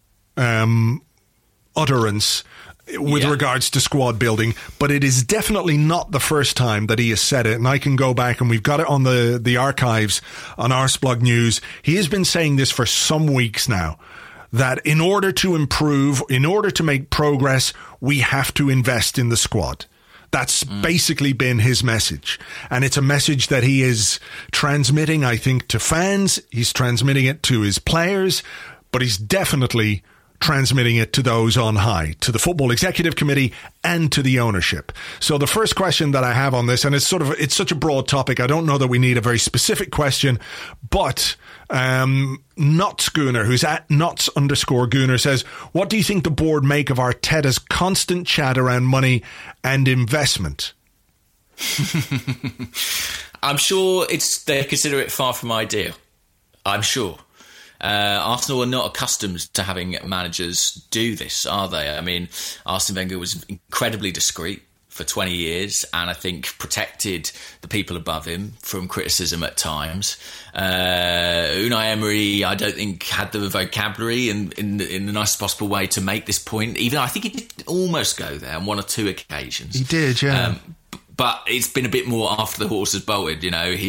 S4: utterance with regards to squad building, but it is definitely not the first time that he has said it. And I can go back, and we've got it on the archives on Arsblog News. He has been saying this for some weeks now, that in order to improve, in order to make progress, we have to invest in the squad. That's basically been his message. And it's a message that he is transmitting, I think, to fans. He's transmitting it to his players, but he's definitely transmitting it to those on high, to the Football Executive Committee and to the ownership. So the first question that I have on this, and it's such a broad topic, I don't know that we need a very specific question, but Nutsgooner, who's at Nuts_Gooner, says, what do you think the board make of Arteta's constant chat around money and investment?
S5: I'm sure they consider it far from ideal. I'm sure. Arsenal are not accustomed to having managers do this, are they? I mean, Arsene Wenger was incredibly discreet for 20 years, and I think protected the people above him from criticism at times. Unai Emery, I don't think, had the vocabulary in the nicest possible way to make this point. Even I think he did almost go there on 1 or 2 occasions.
S4: He did, yeah.
S5: But it's been a bit more after the horse has bolted.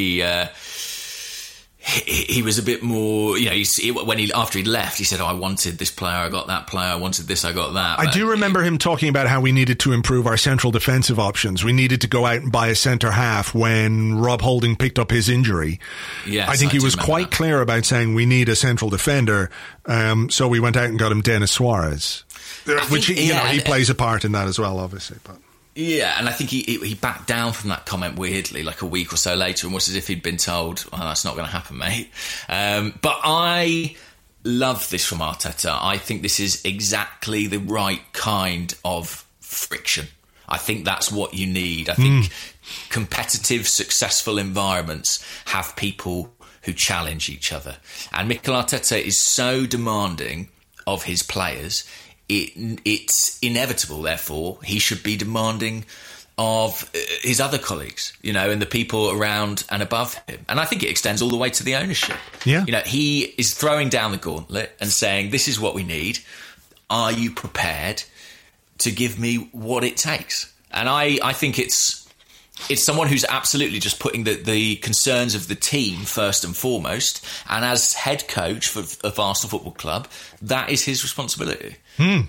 S5: He was a bit more, after he'd left, he said, I wanted this player, I got that player, I wanted this, I got that.
S4: I do remember him talking about how we needed to improve our central defensive options. We needed to go out and buy a centre half when Rob Holding picked up his injury.
S5: Yes,
S4: I think he was quite clear about saying we need a central defender. So we went out and got him Denis Suarez, which he plays a part in that as well, obviously. But
S5: yeah, and I think he backed down from that comment weirdly, like a week or so later, and was as if he'd been told, that's not going to happen, mate. But I love this from Arteta. I think this is exactly the right kind of friction. I think that's what you need. I think competitive, successful environments have people who challenge each other. And Mikel Arteta is so demanding of his players. It's inevitable, therefore, he should be demanding of his other colleagues, and the people around and above him. And I think it extends all the way to the ownership.
S4: Yeah.
S5: He is throwing down the gauntlet and saying, this is what we need. Are you prepared to give me what it takes? And I think it's someone who's absolutely just putting the concerns of the team first and foremost. And as head coach of Arsenal Football Club, that is his responsibility.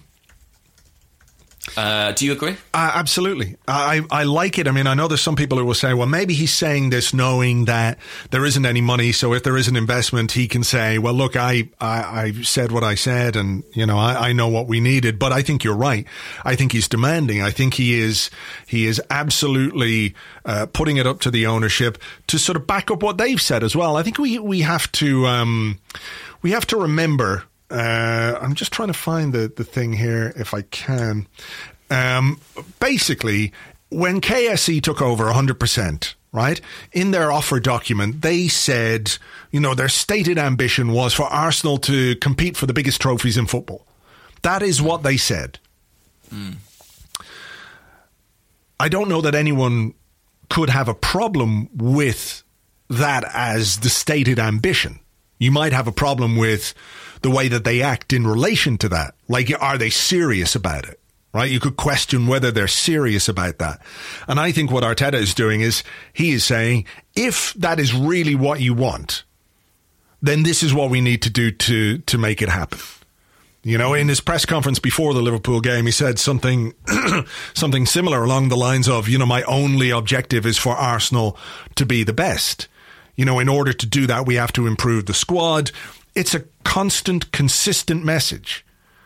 S5: Do you agree?
S4: Absolutely. I like it. I mean, I know there's some people who will say, well, maybe he's saying this knowing that there isn't any money. So if there is an investment, he can say, well, look, I said what I said, and, I know what we needed. But I think you're right. I think he's demanding. I think he is absolutely putting it up to the ownership to sort of back up what they've said as well. I think we have to remember. I'm just trying to find the thing here if I can. Basically, when KSE took over 100%, right, in their offer document, they said, their stated ambition was for Arsenal to compete for the biggest trophies in football. That is what they said. I don't know that anyone could have a problem with that as the stated ambition. You might have a problem with the way that they act in relation to that. Like, are they serious about it? Right? You could question whether they're serious about that. And I think what Arteta is doing is he is saying, if that is really what you want, then this is what we need to do to make it happen. You know, in his press conference before the Liverpool game, he said something something similar along the lines of, you know, my only objective is for Arsenal to be the best. You know, in order to do that, we have to improve the squad. It's a constant, consistent message.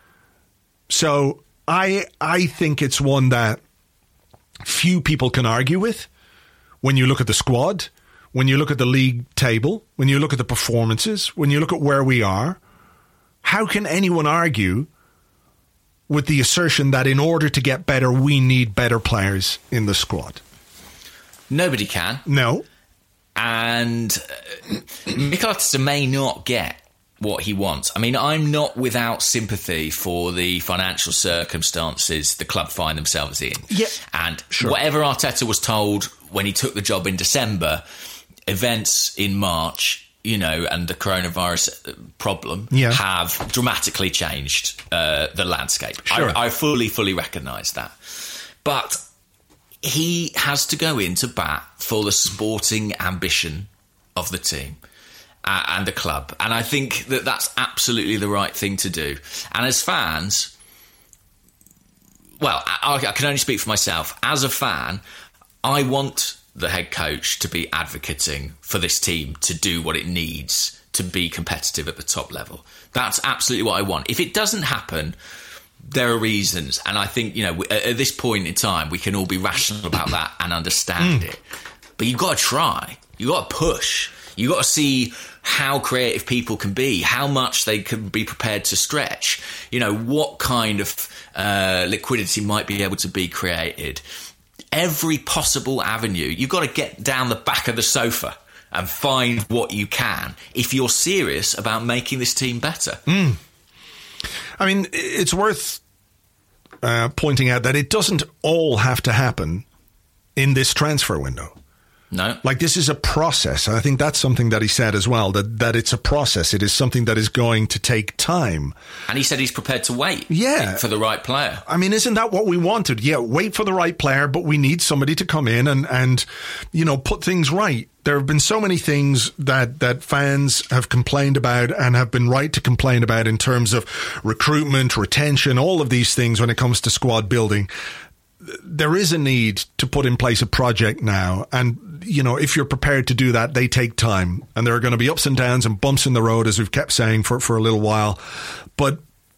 S4: So I think it's one that few people can argue with when you look at the squad, when you look at the league table, when you look at the performances, when you look at where we are. How can anyone argue with the assertion that in order to get better, we need better players in the squad?
S5: Nobody can.
S4: No.
S5: And Mikel Arteta may not get what he wants. I mean, I'm not without sympathy for the financial circumstances the club find themselves in.
S4: Yeah.
S5: And
S4: sure.
S5: Whatever Arteta was told when he took the job in December, events in March, you know, and the coronavirus problem have dramatically changed the landscape.
S4: Sure.
S5: I fully recognise that. But he has to go into bat for the sporting ambition of the team and the club. And I think that that's absolutely the right thing to do. And as fans, well, I can only speak for myself. As a fan, I want the head coach to be advocating for this team to do what it needs to be competitive at the top level. That's absolutely what I want. If it doesn't happen, there are reasons. And I think, you know, at this point in time, we can all be rational about that and understand it. But you've got to try. You've got to push. You've got to see how creative people can be, how much they can be prepared to stretch, you know, what kind of liquidity might be able to be created. Every possible avenue. You've got to get down the back of the sofa and find what you can if you're serious about making this team better.
S4: I mean, it's worth pointing out that it doesn't all have to happen in this transfer window.
S5: No.
S4: Like, this is a process. And I think that's something that he said as well, that it's a process. It is something that is going to take time.
S5: And he said he's prepared to wait for the right player.
S4: I mean, isn't that what we wanted? Yeah, wait for the right player, but we need somebody to come in and you know, put things right. There have been so many things that fans have complained about and have been right to complain about in terms of recruitment, retention, all of these things when it comes to squad building. There is a need to put in place a project now. And, you know, if you're prepared to do that, they take time. And there are going to be ups and downs and bumps in the road, as we've kept saying for a little while. But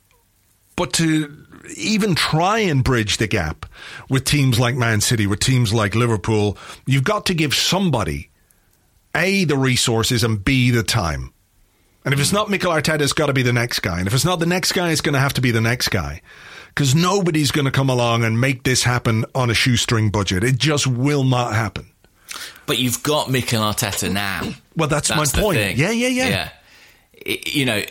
S4: to even try and bridge the gap with teams like Man City, with teams like Liverpool, you've got to give somebody, A, the resources, and B, the time. And if it's not Mikel Arteta, it's got to be the next guy. And if it's not the next guy, it's going to have to be the next guy. Because nobody's going to come along and make this happen on a shoestring budget. It just will not happen.
S5: But you've got Mikel Arteta now.
S4: Well, that's my point.
S5: Thing.
S4: Yeah.
S5: You know,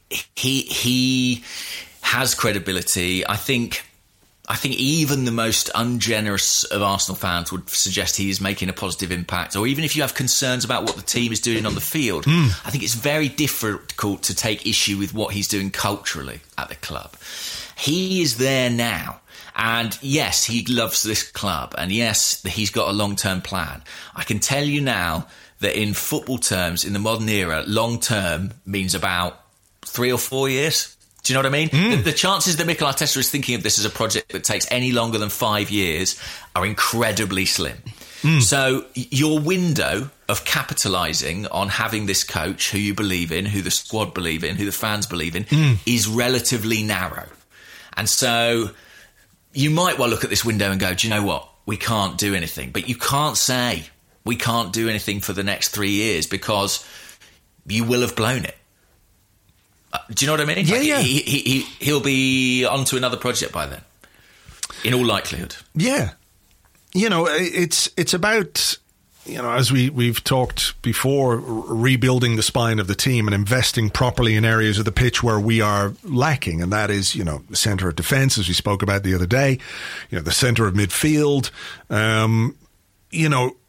S5: he has credibility. I think even the most ungenerous of Arsenal fans would suggest he is making a positive impact. Or even if you have concerns about what the team is doing on the field, I think it's very difficult to take issue with what he's doing culturally at the club. He is there now. And yes, he loves this club. And yes, he's got a long-term plan. I can tell you now that in football terms, in the modern era, long-term means about 3 or 4 years. Do you know what I mean? The chances that Mikel Arteta is thinking of this as a project that takes any longer than 5 years are incredibly slim. So your window of capitalising on having this coach who you believe in, who the squad believe in, who the fans believe in, is relatively narrow. And so you might well look at this window and go, do you know what? We can't do anything. But you can't say we can't do anything for the next 3 years because you will have blown it. Do you know what I mean?
S4: Yeah.
S5: He'll be on to another project by then, in all likelihood.
S4: Yeah. You know, it's about, you know, as we've talked before, rebuilding the spine of the team and investing properly in areas of the pitch where we are lacking. And that is, you know, the centre of defence, as we spoke about the other day, you know, the centre of midfield. You know,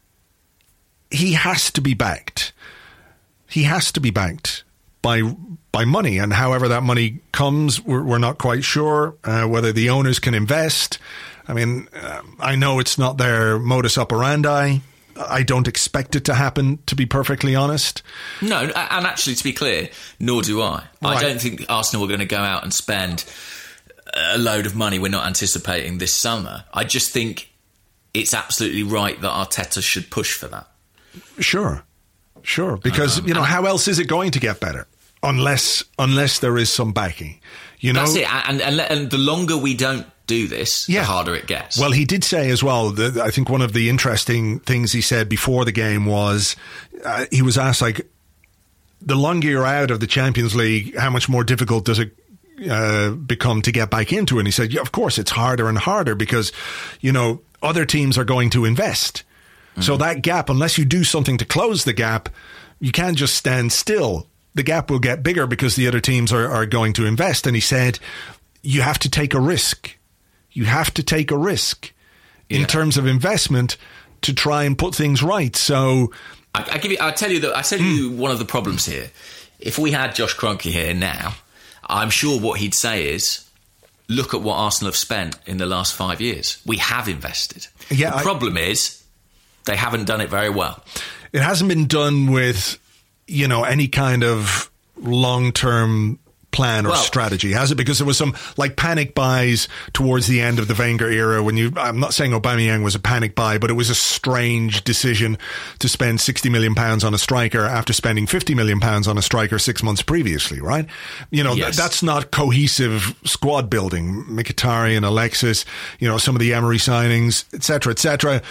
S4: he has to be backed. He has to be backed by money, and however that money comes, we're not quite sure whether the owners can invest. I mean, I know it's not their modus operandi. I don't expect it to happen, to be perfectly honest.
S5: No, and actually, to be clear, nor do I. Right. I don't think Arsenal are going to go out and spend a load of money we're not anticipating this summer. I just think it's absolutely right that Arteta should push for that. Sure, because how else is it going to get better unless there is some backing? That's it. And the longer we don't do this, the harder it gets.
S4: Well, he did say as well that I think one of the interesting things he said before the game was he was asked, like, the longer you're out of the Champions League, how much more difficult does it become to get back into it? And he said, of course it's harder and harder because other teams are going to invest. So that gap, unless you do something to close the gap, you can't just stand still. The gap will get bigger because the other teams are going to invest. And he said, you have to take a risk. You have to take a risk in terms of investment to try and put things right. So
S5: I'll tell you one of the problems here. If we had Josh Kroenke here now, I'm sure what he'd say is, look at what Arsenal have spent in the last 5 years. We have invested. The problem is they haven't done it very well.
S4: It hasn't been done with, any kind of long-term plan or strategy, has it? Because there was some panic buys towards the end of the Wenger era I'm not saying Aubameyang was a panic buy, but it was a strange decision to spend £60 million on a striker after spending £50 million on a striker 6 months previously, right? That's not cohesive squad building. Mkhitaryan, Alexis, some of the Emery signings, etc., etc.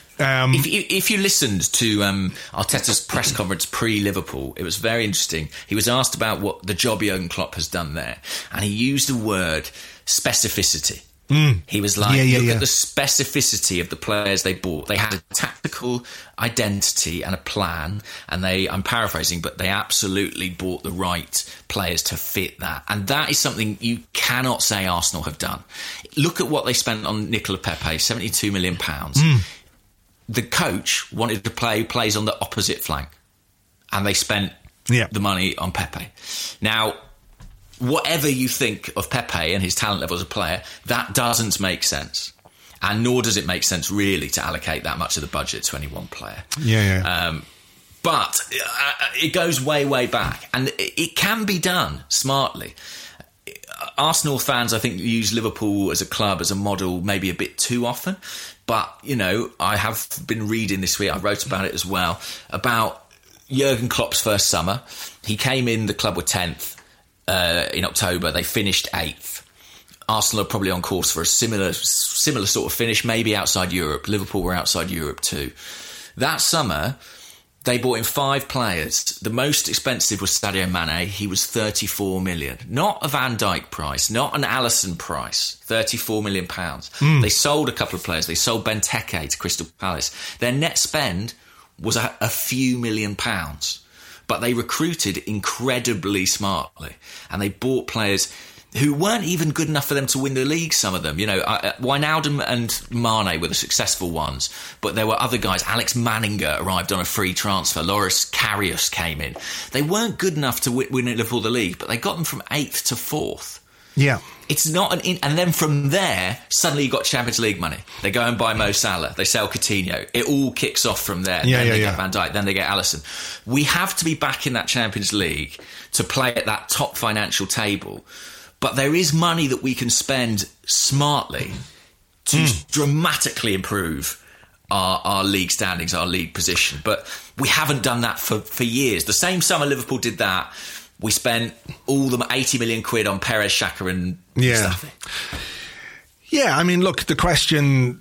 S5: If you listened to Arteta's press conference pre-Liverpool, it was very interesting. He was asked about what the job Jurgen Klopp has done there, and he used the word specificity. He was like, look at the specificity of the players they bought. They had a tactical identity and a plan, and I'm paraphrasing, but they absolutely bought the right players to fit that. And that is something you cannot say Arsenal have done. Look at what they spent on Nicola Pepe, £72 million. The coach wanted to play plays on the opposite flank, and they spent the money on Pepe. Now, whatever you think of Pepe and his talent level as a player, that doesn't make sense. And nor does it make sense, really, to allocate that much of the budget to any one player. But it goes way, way back. And it can be done smartly. Arsenal fans, I think, use Liverpool as a club, as a model, maybe a bit too often. But, I have been reading this week, I wrote about it as well, about Jurgen Klopp's first summer. He came in, the club were 10th in October. They finished 8th. Arsenal are probably on course for a similar sort of finish, maybe outside Europe. Liverpool were outside Europe too. That summer, they bought in 5 players. The most expensive was Sadio Mane. He was 34 million. Not a Van Dijk price, not an Alisson price. 34 million pounds. They sold a couple of players. They sold Benteke to Crystal Palace. Their net spend was a few £1 million. But they recruited incredibly smartly. And they bought players who weren't even good enough for them to win the league, some of them. Wijnaldum and Mane were the successful ones, but there were other guys. Alex Manninger arrived on a free transfer. Loris Karius came in. They weren't good enough to win Liverpool the league, but they got them from 8th to 4th.
S4: Yeah.
S5: It's not and then from there, suddenly you got Champions League money. They go and buy Mo Salah. They sell Coutinho. It all kicks off from there. Then they get Van Dijk. Then they get Alisson. We have to be back in that Champions League to play at that top financial table. But there is money that we can spend smartly to dramatically improve our league standings, our league position. But we haven't done that for years. The same summer Liverpool did that, we spent all the 80 million quid on Perez, Xhaka and stuff.
S4: Yeah, I mean, look, the question,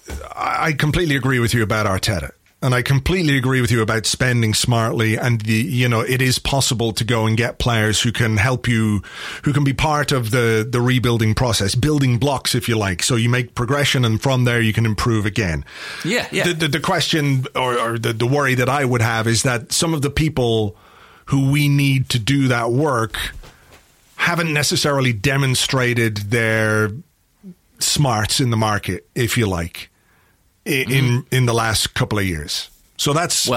S4: I completely agree with you about Arteta. And I completely agree with you about spending smartly, and it is possible to go and get players who can help you, who can be part of the rebuilding process, building blocks, if you like. So you make progression, and from there you can improve again.
S5: Yeah.
S4: The question or the worry that I would have is that some of the people who we need to do that work haven't necessarily demonstrated their smarts in the market, if you like. In the last couple of years. So that's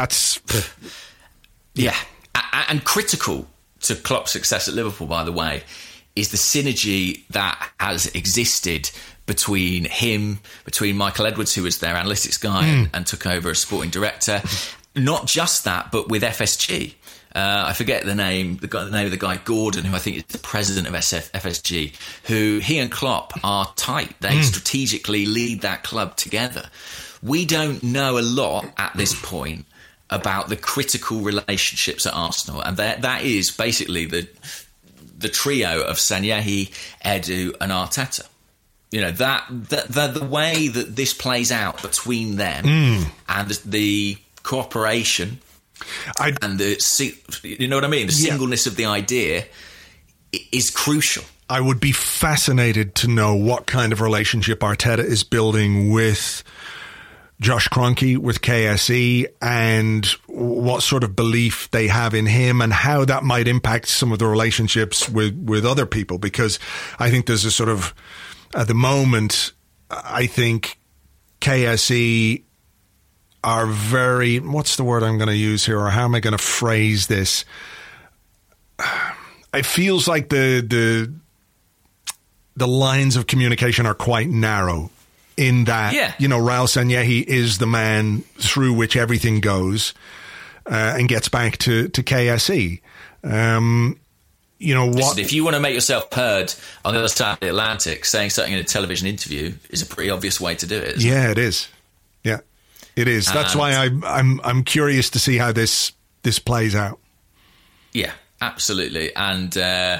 S5: yeah. And critical to Klopp's success at Liverpool, by the way, is the synergy that has existed between Michael Edwards, who was their analytics guy and took over as sporting director. Not just that, but with FSG. I forget the name of the guy, Gordon, who I think is the president of FSG, who he and Klopp are tight. They strategically lead that club together. We don't know a lot at this point about the critical relationships at Arsenal, and that is basically the trio of Sanyehi, Edu and Arteta. You know, the way that this plays out between them and the cooperation and you know what I mean? The singleness of the idea is crucial.
S4: I would be fascinated to know what kind of relationship Arteta is building with Josh Kroenke, with KSE, and what sort of belief they have in him and how that might impact some of the relationships with other people. Because I think there's a sort of, at the moment, I think KSE are very, what's the word I'm going to use here, or how am I going to phrase this? It feels like the lines of communication are quite narrow in that, you know, Raul Sanyehi is the man through which everything goes and gets back to KSE. You know what?
S5: Listen, if you want to make yourself heard on the other side of the Atlantic, saying something in a television interview is a pretty obvious way to do it.
S4: Yeah, it is. Yeah, it is. That's why I'm curious to see how this plays out.
S5: Yeah, absolutely. And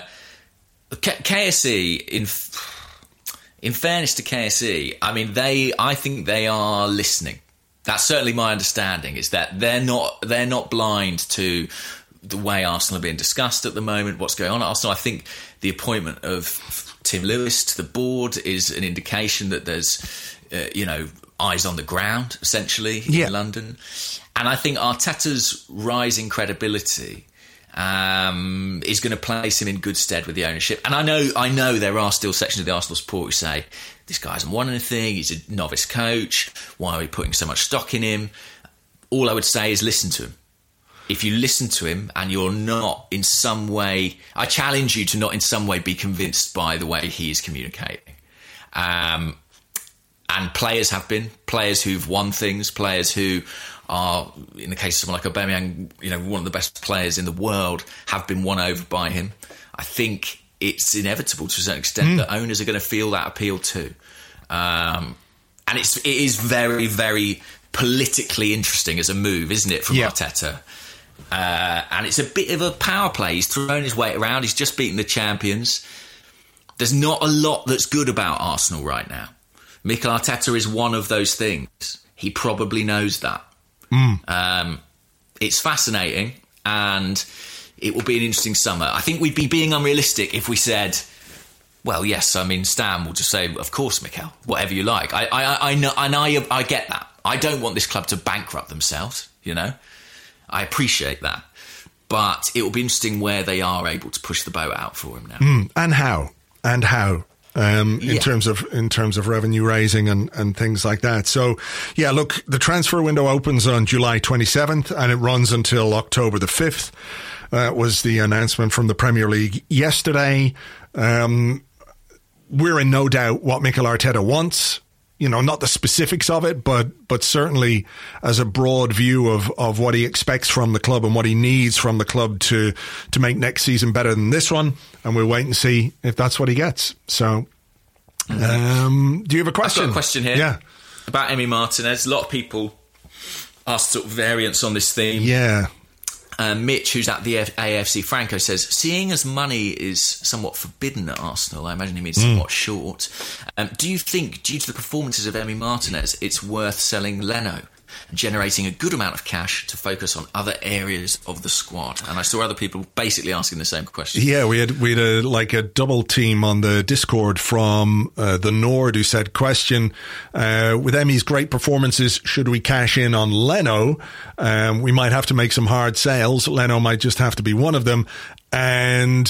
S5: KSE, in fairness to KSE, I mean, I think they are listening. That's certainly my understanding. Is that they're not blind to the way Arsenal are being discussed at the moment, what's going on at Arsenal. I think the appointment of Tim Lewis to the board is an indication that there's, eyes on the ground, essentially, in London. And I think Arteta's rising credibility is going to place him in good stead with the ownership. And I know there are still sections of the Arsenal support who say, this guy hasn't won anything, he's a novice coach, why are we putting so much stock in him? All I would say is listen to him. If you listen to him and you're not in some way, I challenge you to not in some way be convinced by the way he is communicating. And players have been, players who've won things, players who are, in the case of someone like Aubameyang, one of the best players in the world, have been won over by him. I think it's inevitable to a certain extent that owners are going to feel that appeal too. And it is very, very politically interesting as a move, isn't it, from Arteta? And it's a bit of a power play. He's thrown his weight around. He's just beaten the champions. There's not a lot that's good about Arsenal right now. Mikel Arteta is one of those things. He probably knows that. It's fascinating, and it will be an interesting summer. I think we'd be being unrealistic if we said, well, yes, I mean, Stan will just say, of course, Mikel, whatever you like. I know, and I get that. I don't want this club to bankrupt themselves, I appreciate that. But it will be interesting where they are able to push the boat out for him now.
S4: And how. In terms of revenue raising and things like that. So, look, the transfer window opens on July 27th and it runs until October the 5th. That was the announcement from the Premier League yesterday. We're in no doubt what Mikel Arteta wants. Not the specifics of it, but certainly as a broad view of what he expects from the club and what he needs from the club to make next season better than this one. And we'll wait and see if that's what he gets. So, do you have a question?
S5: I've got a question here about Emi Martinez. A lot of people ask sort of variants on this theme.
S4: Yeah.
S5: Mitch, who's at the AFC Franco, says, seeing as money is somewhat forbidden at Arsenal, I imagine he means somewhat short, do you think, due to the performances of Emi Martinez, it's worth selling Leno and generating a good amount of cash to focus on other areas of the squad? And I saw other people basically asking the same question.
S4: Yeah, we had a double team on the Discord from the Nord who said, question, with Emi's great performances, should we cash in on Leno? We might have to make some hard sales. Leno might just have to be one of them. And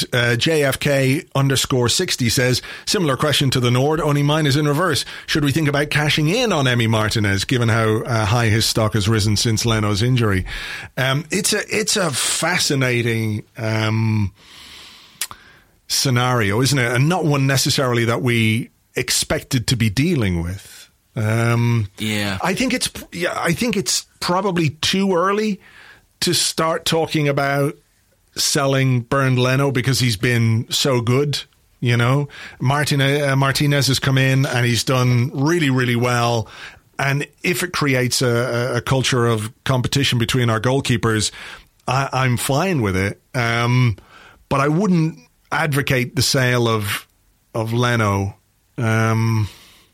S4: JFK_60 says, similar question to the Nord, only mine is in reverse. Should we think about cashing in on Emi Martinez, given how high his stock has risen since Leno's injury? It's a fascinating scenario, isn't it? And not one necessarily that we expected to be dealing with. I think it's probably too early to start talking about selling Bernd Leno because he's been so good, you know. Martinez has come in and he's done really, really well. And if it creates a culture of competition between our goalkeepers, I'm fine with it. But I wouldn't advocate the sale of Leno.
S5: Yeah,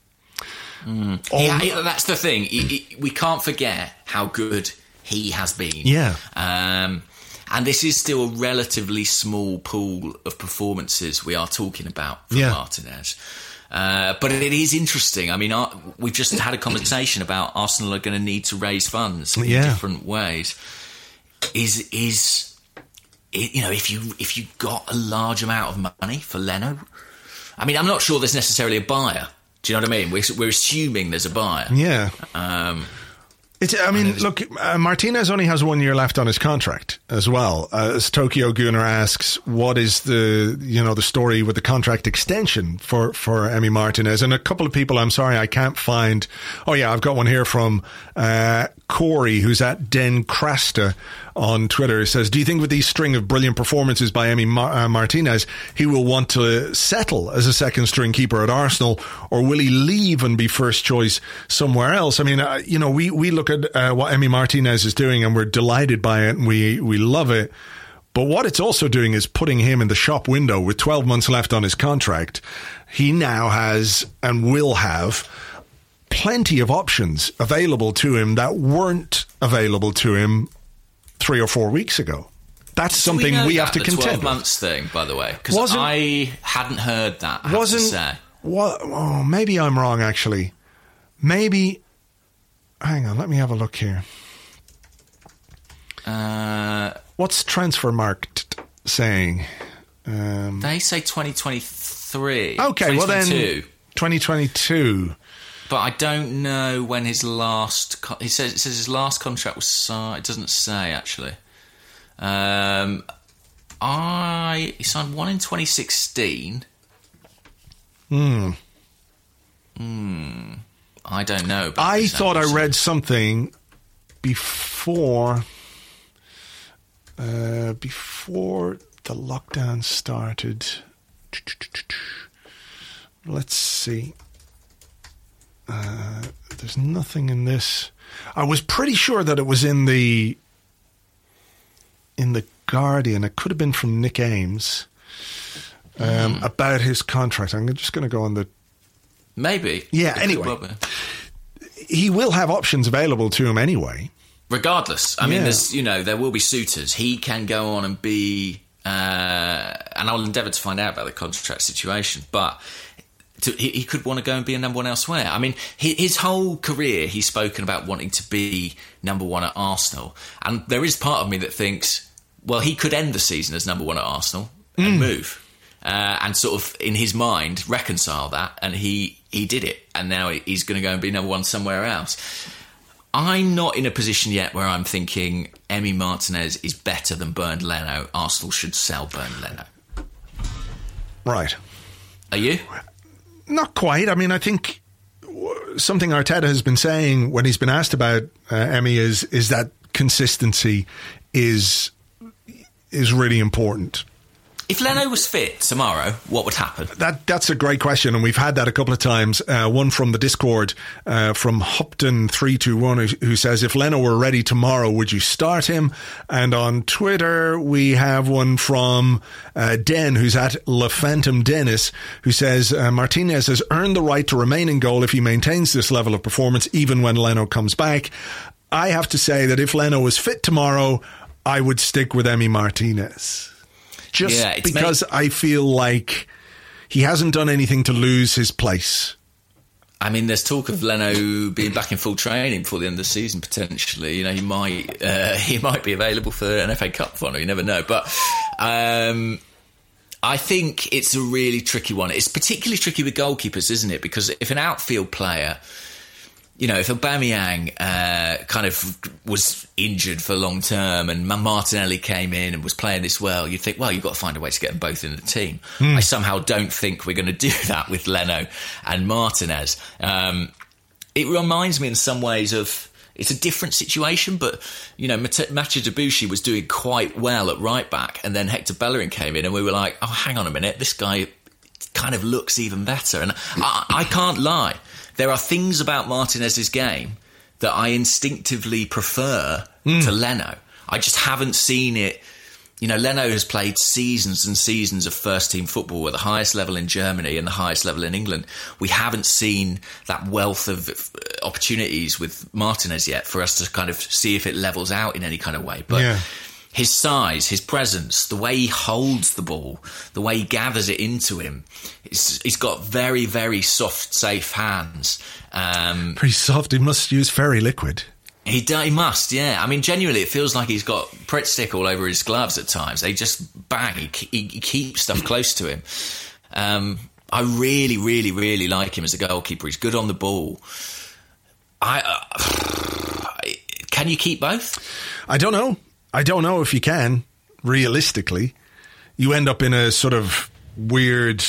S5: that's the thing. We can't forget how good he has been.
S4: Yeah.
S5: And this is still a relatively small pool of performances we are talking about from Martinez. But it is interesting. I mean, we've just had a conversation about Arsenal are going to need to raise funds in different ways. If you got a large amount of money for Leno, I mean, I'm not sure there's necessarily a buyer. Do you know what I mean? We're assuming there's a buyer.
S4: Yeah. Martinez only has 1 year left on his contract as well. As Tokyo Gunner asks, what is the story with the contract extension for Emi Martinez? And a couple of people, I'm sorry, I can't find. Oh yeah, I've got one here from Corey, who's at Den Crasta on Twitter. It says, do you think with these string of brilliant performances by Emi Martinez, he will want to settle as a second string keeper at Arsenal, or will he leave and be first choice somewhere else? I mean, we look at what Emi Martinez is doing and we're delighted by it and we love it. But what it's also doing is putting him in the shop window with 12 months left on his contract. He now has and will have plenty of options available to him that weren't available to him 3 or 4 weeks ago. That's something we have to contend with.
S5: 12 months thing, by the way, because I hadn't heard that. I have to say.
S4: Maybe I'm wrong, actually. Maybe. Hang on, let me have a look here. What's Transfermarkt saying?
S5: They say 2023.
S4: Okay, well then 2022.
S5: But I don't know when his last. It says his last contract was signed. It doesn't say actually. He signed one in 2016. I don't know.
S4: I thought I read something before the lockdown started. Let's see. There's nothing in this. I was pretty sure that it was in the Guardian. It could have been from Nick Ames about his contract. I'm just going to go on the.
S5: Maybe.
S4: Yeah. Anyway, he will have options available to him anyway.
S5: Regardless, I mean, there will be suitors. He can go on and be, and I'll endeavour to find out about the contract situation, but. He could want to go and be a number one elsewhere. I mean, his whole career, he's spoken about wanting to be number one at Arsenal. And there is part of me that thinks, well, he could end the season as number one at Arsenal and move. And sort of, in his mind, reconcile that. And he did it. And now he's going to go and be number one somewhere else. I'm not in a position yet where I'm thinking Emi Martinez is better than Bernd Leno. Arsenal should sell Bernd Leno.
S4: Right.
S5: Are you?
S4: Not quite. I mean, I think something Arteta has been saying when he's been asked about Emi is that consistency is really important.
S5: If Leno was fit tomorrow, what would happen?
S4: That's a great question, and we've had that a couple of times. One from the Discord from Hupton321 who says, if Leno were ready tomorrow, would you start him? And on Twitter, we have one from Den, who's at Le Phantom Dennis, who says, Martinez has earned the right to remain in goal if he maintains this level of performance, even when Leno comes back. I have to say that if Leno was fit tomorrow, I would stick with Emi Martinez. Just because I feel like he hasn't done anything to lose his place.
S5: I mean, there's talk of Leno being back in full training before the end of the season, potentially. You know, he might be available for an FA Cup final. You never know. But I think it's a really tricky one. It's particularly tricky with goalkeepers, isn't it? Because if an outfield player, if Aubameyang kind of was injured for long term and Martinelli came in and was playing this well, you'd think, well, you've got to find a way to get them both in the team. I somehow don't think we're going to do that with Leno and Martinez. It reminds me in some ways of... It's a different situation, but, Mathieu Debuchy was doing quite well at right back, and then Hector Bellerin came in and we were like, oh, hang on a minute, this guy kind of looks even better. And I can't lie. There are things about Martinez's game that I instinctively prefer to Leno. I just haven't seen it. Leno has played seasons and seasons of first-team football at the highest level in Germany and the highest level in England. We haven't seen that wealth of opportunities with Martinez yet for us to kind of see if it levels out in any kind of way. But his size, his presence, the way he holds the ball, the way he gathers it into him, he's got very, very soft, safe hands.
S4: Pretty soft. He must use fairy liquid.
S5: He must, yeah. I mean, genuinely, it feels like he's got Pritt stick all over his gloves at times. They just bang. He keeps stuff close to him. I really, really, really like him as a goalkeeper. He's good on the ball. Can you keep both?
S4: I don't know. I don't know if you can, realistically. You end up in a sort of weird...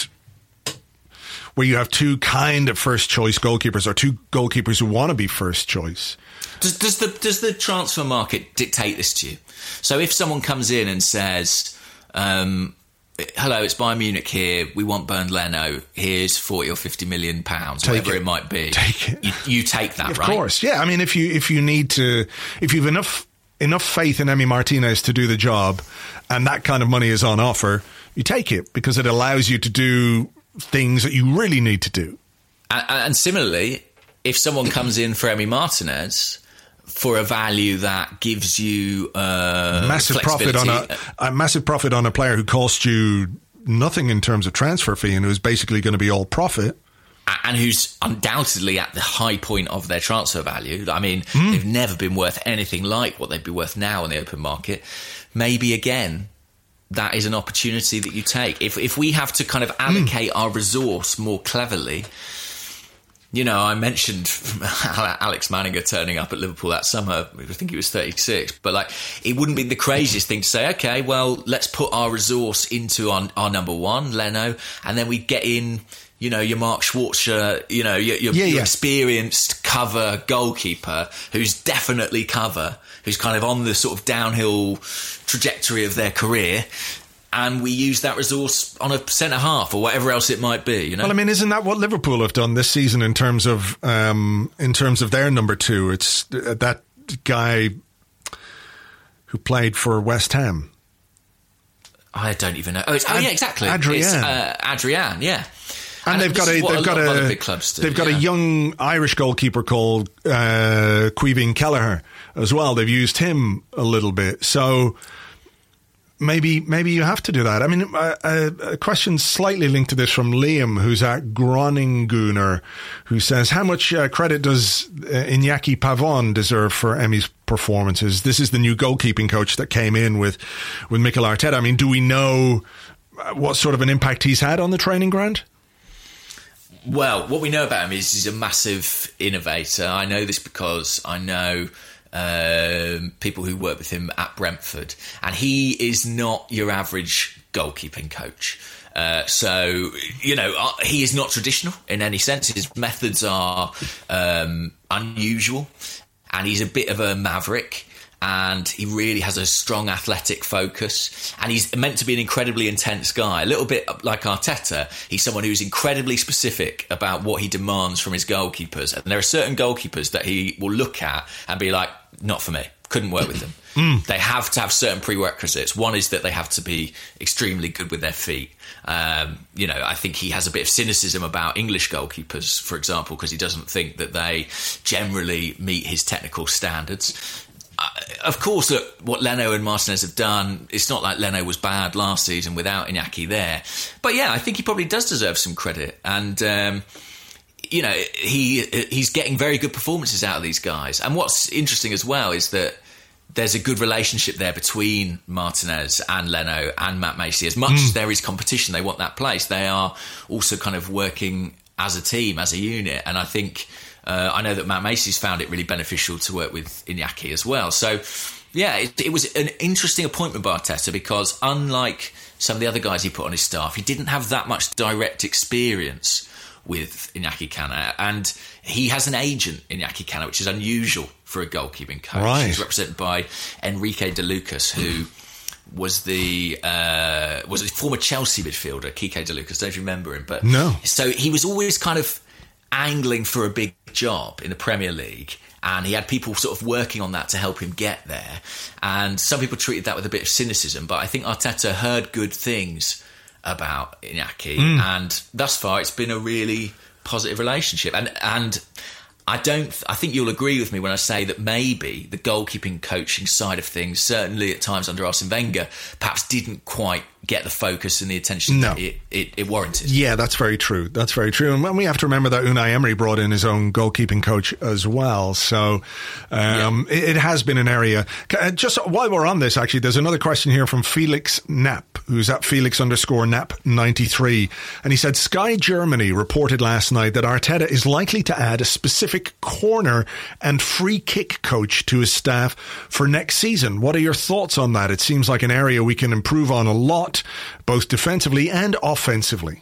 S4: where you have two kind of first-choice goalkeepers or two goalkeepers who want to be first choice.
S5: Does the transfer market dictate this to you? So if someone comes in and says, hello, it's Bayern Munich here, we want Bernd Leno, here's 40 or 50 million pounds, whatever it might be.
S4: Take it.
S5: You take that, right?
S4: Of course, yeah. I mean, if you've enough faith in Emi Martinez to do the job and that kind of money is on offer, you take it because it allows you to do things that you really need to do.
S5: And similarly, if someone comes in for Emi Martinez for a value that gives you
S4: massive profit on a player who cost you nothing in terms of transfer fee and who's basically going to be all profit,
S5: and who's undoubtedly at the high point of their transfer value. I mean, they've never been worth anything like what they'd be worth now in the open market. Maybe again, that is an opportunity that you take. If we have to kind of allocate our resource more cleverly. I mentioned Alex Manninger turning up at Liverpool that summer. I think he was 36. But, it wouldn't be the craziest thing to say, OK, well, let's put our resource into our number one, Leno, and then we get in, your Mark Schwarzer, your experienced cover goalkeeper who's definitely cover, who's kind of on the sort of downhill trajectory of their career. And we use that resource on a centre-half or whatever else it might be,
S4: Well, I mean, isn't that what Liverpool have done this season in terms of their number two? It's that guy who played for West Ham.
S5: I don't even know. Yeah, exactly.
S4: Adrian.
S5: It's Adrian, yeah.
S4: And they've got a young Irish goalkeeper called Caoimhín Kelleher as well. They've used him a little bit, so. Maybe you have to do that. I mean, a question slightly linked to this from Liam, who's at Groninguner, who says, how much credit does Iñaki Pavón deserve for Emi's performances? This is the new goalkeeping coach that came in with Mikel Arteta. I mean, do we know what sort of an impact he's had on the training ground?
S5: Well, what we know about him is he's a massive innovator. I know this because I know... people who work with him at Brentford, and he is not your average goalkeeping coach. So he is not traditional in any sense. His methods are unusual, and he's a bit of a maverick, and he really has a strong athletic focus, and he's meant to be an incredibly intense guy, a little bit like Arteta. He's someone who's incredibly specific about what he demands from his goalkeepers, and there are certain goalkeepers that he will look at and be like, not for me, couldn't work with them. They have to have certain prerequisites. One is that they have to be extremely good with their feet. I think he has a bit of cynicism about English goalkeepers, for example, because he doesn't think that they generally meet his technical standards. Of course, look, what Leno and Martinez have done, it's not like Leno was bad last season without Iñaki there. But yeah, I think he probably does deserve some credit. And, he's getting very good performances out of these guys. And what's interesting as well is that there's a good relationship there between Martinez and Leno and Matt Macey. As much as there is competition, they want that place. They are also kind of working as a team, as a unit. And I think, I know that Matt Macey's found it really beneficial to work with Iñaki as well. So, yeah, it was an interesting appointment by Arteta because unlike some of the other guys he put on his staff, he didn't have that much direct experience with Iñaki Cana, and he has an agent, Iñaki Cana, which is unusual for a goalkeeping coach.
S4: Right.
S5: He's represented by Enrique de Lucas, who was a former Chelsea midfielder, Kike de Lucas. Don't you remember him? But
S4: no.
S5: So he was always kind of angling for a big job in the Premier League, and he had people sort of working on that to help him get there. And some people treated that with a bit of cynicism, but I think Arteta heard good things about Iñaki, and thus far it's been a really positive relationship. And I think you'll agree with me when I say that maybe the goalkeeping coaching side of things, certainly at times under Arsene Wenger, perhaps didn't quite get the focus and the attention that it warranted.
S4: Yeah, that's very true. That's very true. And we have to remember that Unai Emery brought in his own goalkeeping coach as well. So it has been an area. Just while we're on this, actually, there's another question here from Felix Knapp, who's at Felix_Knapp93. And he said, Sky Germany reported last night that Arteta is likely to add a specific corner and free kick coach to his staff for next season. What are your thoughts on that? It seems like an area we can improve on a lot, both defensively and offensively.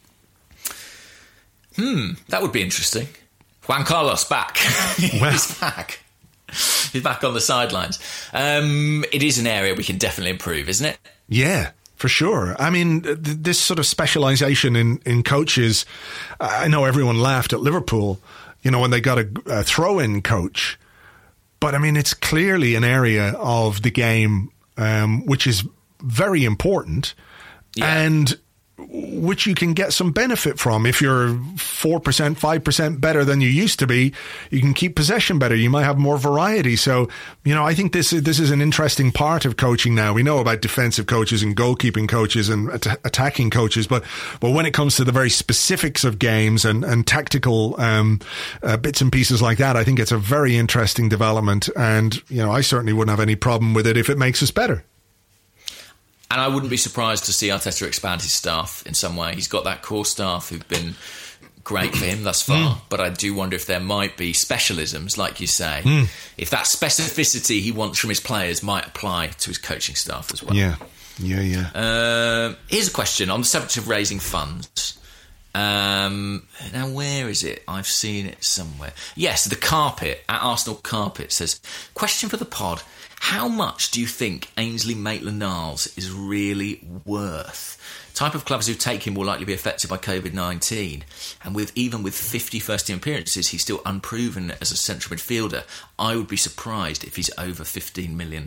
S5: That would be interesting. Juan Carlos back. He's back. He's back on the sidelines. It is an area we can definitely improve, isn't it?
S4: Yeah, for sure. I mean, this sort of specialisation in coaches, I know everyone laughed at Liverpool, when they got a throw-in coach. But, I mean, it's clearly an area of the game which is very important and which you can get some benefit from. If you're 4%, 5% better than you used to be, you can keep possession better. You might have more variety. So, I think this is an interesting part of coaching now. We know about defensive coaches and goalkeeping coaches and attacking coaches, but when it comes to the very specifics of games and tactical bits and pieces like that, I think it's a very interesting development. And, I certainly wouldn't have any problem with it if it makes us better.
S5: And I wouldn't be surprised to see Arteta expand his staff in some way. He's got that core staff who've been great for him thus far. But I do wonder if there might be specialisms, like you say, if that specificity he wants from his players might apply to his coaching staff as well.
S4: Yeah.
S5: Here's a question on the subject of raising funds. Now, where is it? I've seen it somewhere. Yes, the Carpet, at Arsenal Carpet, says, question for the pod. How much do you think Ainsley Maitland-Niles is really worth? Type of clubs who take him will likely be affected by COVID-19. And even with 50 first-team appearances, he's still unproven as a central midfielder. I would be surprised if he's over £15 million.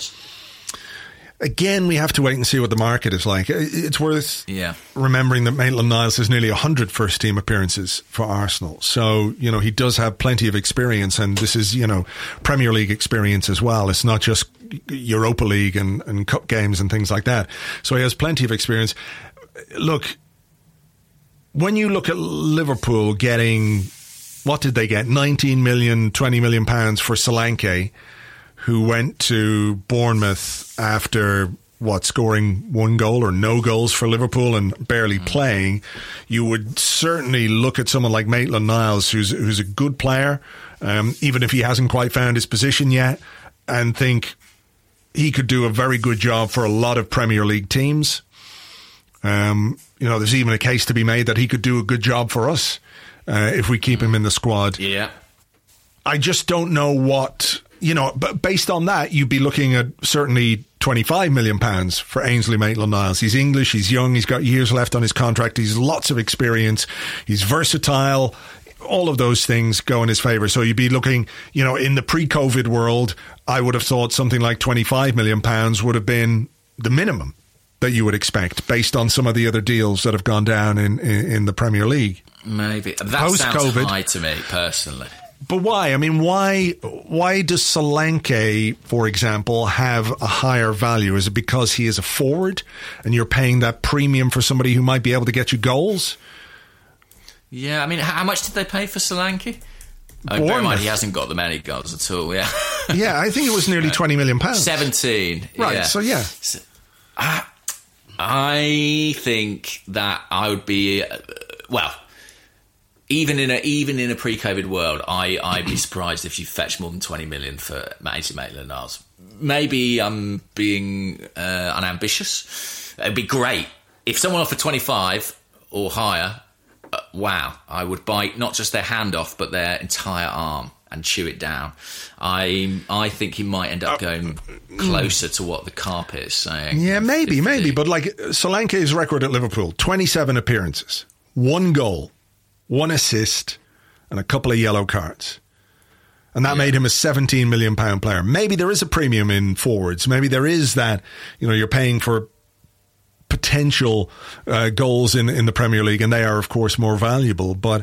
S4: Again, we have to wait and see what the market is like. It's worth remembering that Maitland-Niles has nearly 100 first-team appearances for Arsenal. So, he does have plenty of experience, and this is, Premier League experience as well. It's not just Europa League and cup games and things like that. So he has plenty of experience. Look, when you look at Liverpool getting, what did they get? 19 million, 20 million pounds for Solanke, who went to Bournemouth after, scoring one goal or no goals for Liverpool and barely playing. You would certainly look at someone like Maitland-Niles, who's a good player, even if he hasn't quite found his position yet, and think he could do a very good job for a lot of Premier League teams. There's even a case to be made that he could do a good job for us if we keep him in the squad.
S5: Yeah.
S4: I just don't know what... but based on that, you'd be looking at certainly £25 million for Ainsley Maitland-Niles. He's English, he's young, he's got years left on his contract, he's lots of experience, he's versatile. All of those things go in his favour. So you'd be looking, in the pre-COVID world, I would have thought something like £25 million would have been the minimum that you would expect based on some of the other deals that have gone down in the Premier League.
S5: Maybe. That sounds high to me, personally.
S4: But why? I mean, why does Solanke, for example, have a higher value? Is it because he is a forward and you're paying that premium for somebody who might be able to get you goals?
S5: Yeah, I mean, how much did they pay for Solanke? Bear in mind, he hasn't got the many goals at all, yeah.
S4: Yeah, I think it was nearly £20 million.
S5: 17.
S4: Right,
S5: yeah.
S4: so yeah.
S5: I think that I would be... even in a pre-COVID world, I'd be surprised if you fetch more than 20 million for Maitland-Niles. Maybe I'm being unambitious. It'd be great if someone offered 25 or higher. Wow, I would bite not just their hand off, but their entire arm and chew it down. I think he might end up going closer to what the carpet is saying.
S4: Yeah, maybe. But like Solanke's record at Liverpool, 27 appearances, 1 goal, 1 assist, and a couple of yellow cards. And that made him a £17 million player. Maybe there is a premium in forwards. Maybe there is that, you're paying for potential goals in the Premier League, and they are, of course, more valuable. But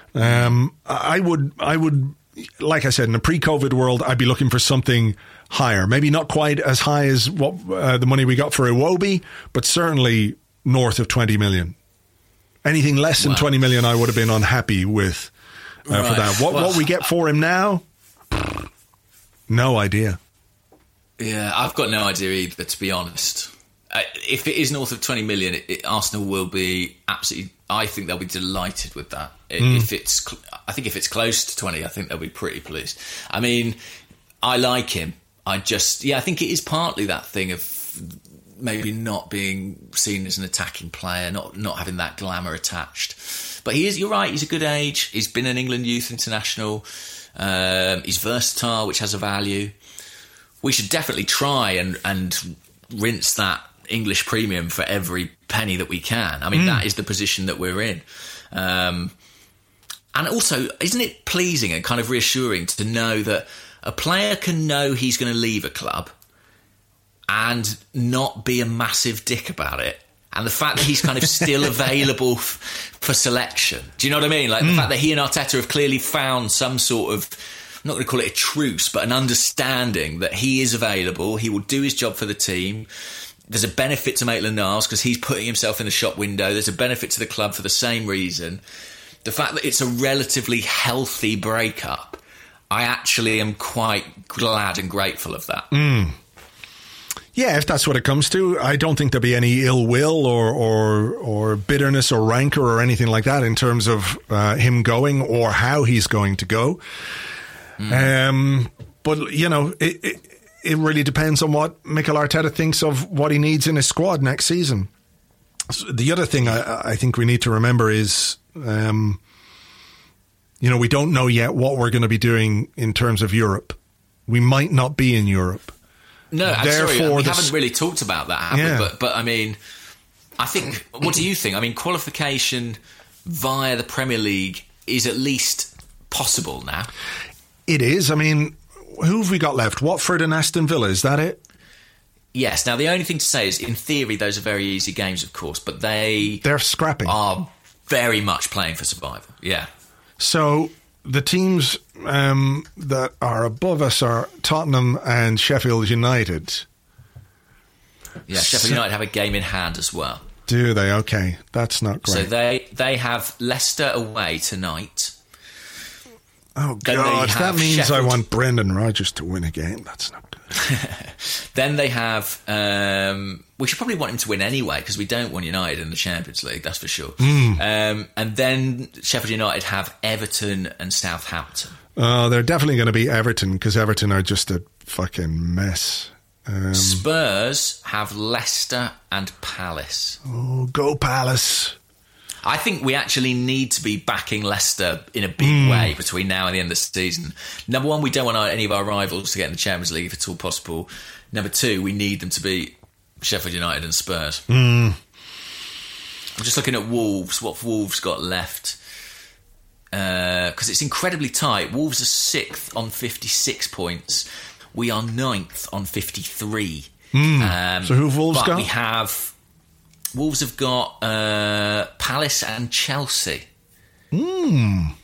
S4: I would, like I said, in a pre-COVID world, I'd be looking for something higher. Maybe not quite as high as what the money we got for Iwobi, but certainly north of 20 million. Anything less than 20 million, I would have been unhappy with for that. What we get for him now? No idea.
S5: Yeah, I've got no idea either, to be honest. If it is north of 20 million, Arsenal will be absolutely... I think they'll be delighted with that. I think if it's close to 20, I think they'll be pretty pleased. I mean, I like him. I think it is partly that thing of maybe not being seen as an attacking player, not having that glamour attached. But you're right, he's a good age. He's been an England youth international. He's versatile, which has a value. We should definitely try and rinse that English premium for every penny that we can. I mean, that is the position that we're in. And also, isn't it pleasing and kind of reassuring to know that a player can know he's going to leave a club and not be a massive dick about it? And the fact that he's kind of still available for selection. Do you know what I mean? Like the fact that he and Arteta have clearly found some sort of, I'm not going to call it a truce, but an understanding that he is available. He will do his job for the team. There's a benefit to Maitland-Niles because he's putting himself in the shop window. There's a benefit to the club for the same reason. The fact that it's a relatively healthy breakup, I actually am quite glad and grateful of that.
S4: Yeah, if that's what it comes to, I don't think there'll be any ill will or bitterness or rancor or anything like that in terms of him going or how he's going to go. But, it really depends on what Mikel Arteta thinks of what he needs in his squad next season. So the other thing I think we need to remember is, we don't know yet what we're going to be doing in terms of Europe. We might not be in Europe.
S5: No, I'm sorry, we haven't really talked about that, have we? But I mean, I think, what do you think? I mean, qualification via the Premier League is at least possible now.
S4: It is. I mean, who have we got left? Watford and Aston Villa, is that it?
S5: Yes. Now, the only thing to say is, in theory, those are very easy games, of course, but they're scrapping. Are very much playing for survival. Yeah.
S4: So the teams that are above us are Tottenham and Sheffield United.
S5: Yeah, Sheffield United have a game in hand as well.
S4: Do they? Okay, that's not great.
S5: So they have Leicester away tonight.
S4: Oh, God, that means Sheffield. I want Brendan Rodgers to win a game. That's not good.
S5: Then they have... we should probably want him to win anyway, because we don't want United in the Champions League, that's for sure. And then Sheffield United have Everton and Southampton.
S4: Oh, they're definitely going to be Everton, because Everton are just a fucking mess.
S5: Spurs have Leicester and Palace.
S4: Oh, go Palace.
S5: I think we actually need to be backing Leicester in a big way between now and the end of the season. Number one, we don't want any of our rivals to get in the Champions League if it's all possible. Number two, we need them to beat Sheffield United and Spurs. I'm just looking at Wolves. What have Wolves got left? Because it's incredibly tight. Wolves are 6th on 56 points. We are 9th on 53.
S4: So who have Wolves got?
S5: Wolves have got Palace and Chelsea. I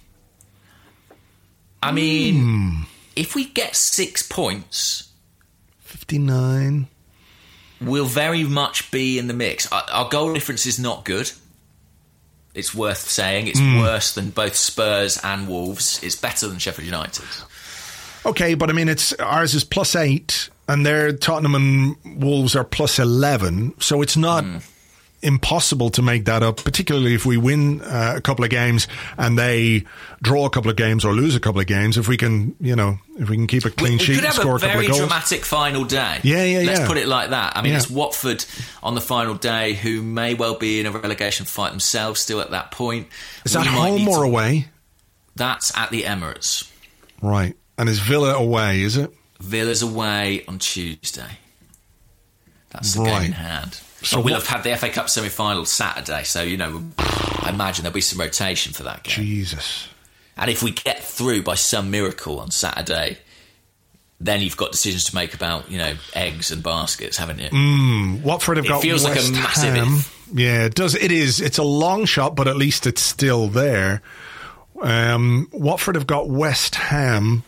S5: mean, if we get 6 points...
S4: 59...
S5: we'll very much be in the mix. Our goal difference is not good. It's worth saying. It's worse than both Spurs and Wolves. It's better than Sheffield United.
S4: Okay, but I mean, ours is +8, and their Tottenham and Wolves are +11, so it's not impossible to make that up, particularly if we win a couple of games and they draw a couple of games or lose a couple of games. If we can, keep a clean sheet and score a couple of goals.
S5: We could have a very dramatic final day. Let's put it like that. I mean, it's Watford on the final day, who may well be in a relegation fight themselves still at that point.
S4: Is that home or away?
S5: That's at the Emirates.
S4: Right. And is Villa away, is it?
S5: Villa's away on Tuesday. That's the game in hand. So we'll have had the FA Cup semi-final Saturday, so, I imagine there'll be some rotation for that game.
S4: Jesus.
S5: And if we get through by some miracle on Saturday, then you've got decisions to make about, eggs and baskets, haven't you?
S4: Watford have got
S5: feels
S4: West
S5: like a massive
S4: Ham.
S5: if.
S4: Yeah, it does. It is. It's a long shot, but at least it's still there. Watford have got West Ham.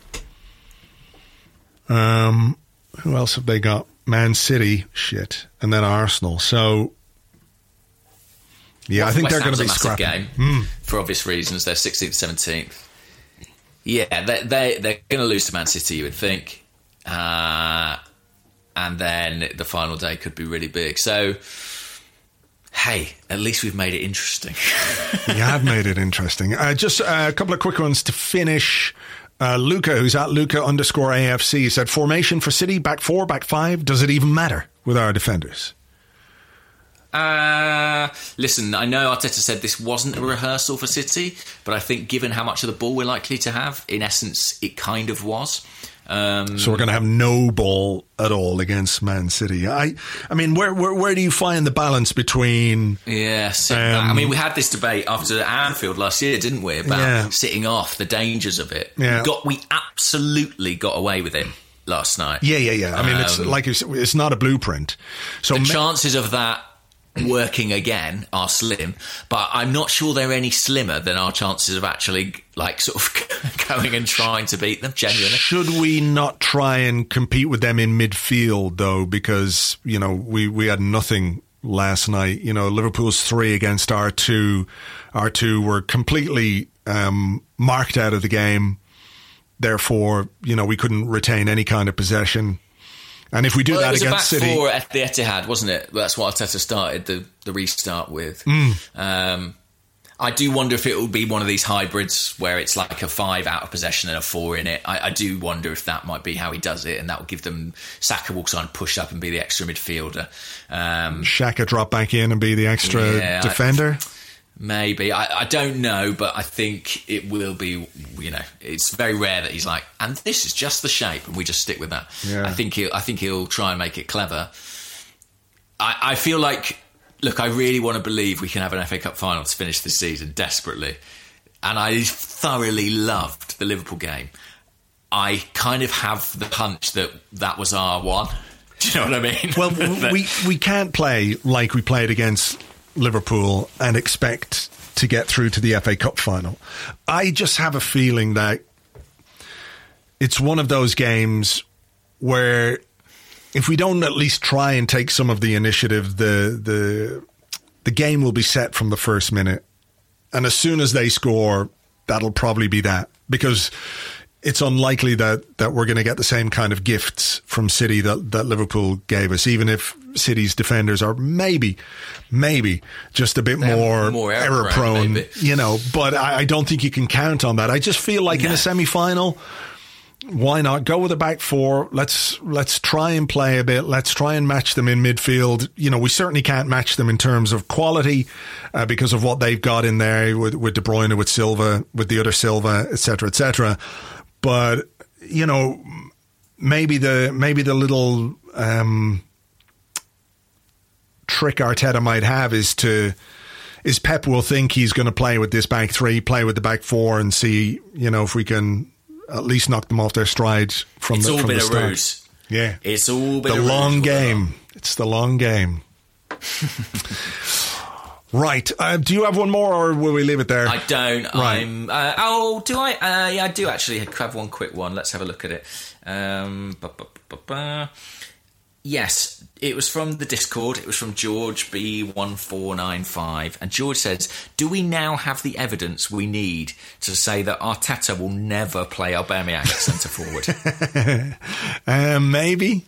S4: Who else have they got? Man City, shit, and then Arsenal. So, yeah, I think they're going to be scrappy.
S5: Game, for obvious reasons. They're 16th, 17th. Yeah, they're going to lose to Man City, you would think. And then the final day could be really big. So, hey, at least we've made it interesting.
S4: You have made it interesting. Just a couple of quick ones to finish. Luca, who's at Luca_AFC, said, formation for City, back 4, back 5, does it even matter with our defenders?
S5: Listen, I know Arteta said this wasn't a rehearsal for City, but I think given how much of the ball we're likely to have, in essence, it kind of was.
S4: So we're going to have no ball at all against Man City. I mean, where do you find the balance between?
S5: Yes, I mean, we had this debate after Anfield last year, didn't we? About sitting off, the dangers of it.
S4: Yeah.
S5: We absolutely got away with it last night.
S4: Yeah. I mean, it's like it's not a blueprint. So
S5: the chances of that working again are slim, but I'm not sure they're any slimmer than our chances of actually sort of going and trying to beat them, genuinely.
S4: Should we not try and compete with them in midfield, though? Because, we had nothing last night. Liverpool's 3 against our 2. Our 2 were completely marked out of the game. Therefore, we couldn't retain any kind of possession. And if we do that against City...
S5: It was a back 4 at the Etihad, wasn't it? That's what Arteta started the restart with. I do wonder if it will be one of these hybrids where it's like a 5 out of possession and a 4 in it. I do wonder if that might be how he does it, and that will give them... Saka will try and push up and be the extra midfielder.
S4: Xhaka drop back in and be the extra defender?
S5: Maybe. I don't know, but I think it will be, it's very rare that he's like, and this is just the shape, and we just stick with that.
S4: Yeah.
S5: I think he'll try and make it clever. I feel like, look, I really want to believe we can have an FA Cup final to finish this season desperately. And I thoroughly loved the Liverpool game. I kind of have the hunch that was our one. Do you know what I mean?
S4: Well, we can't play like we played against Liverpool and expect to get through to the FA Cup final. I just have a feeling that it's one of those games where if we don't at least try and take some of the initiative, the game will be set from the first minute. And as soon as they score, that'll probably be that. Because it's unlikely that we're going to get the same kind of gifts from City that Liverpool gave us, even if City's defenders are maybe just a bit more error prone, but I don't think you can count on that. I just feel like in a semi-final, why not go with a back 4? Let's try and play a bit. Let's try and match them in midfield. We certainly can't match them in terms of quality because of what they've got in there with De Bruyne, with Silva, with the other Silva, etc., etc. But maybe the little trick Arteta might have is Pep will think he's going to play with this back 3, play with the back 4, and see if we can at least knock them off their stride from the start.
S5: It's all been a ruse.
S4: Yeah,
S5: it's all been
S4: the long game. It's the long game. Right. Do you have one more, or will we leave it there?
S5: I don't.
S4: Right.
S5: Do I? Yeah, I do actually have one quick one. Let's have a look at it. Yes, it was from the Discord. It was from George B1495. And George says, do we now have the evidence we need to say that Arteta will never play Aubameyang at centre forward?
S4: Maybe.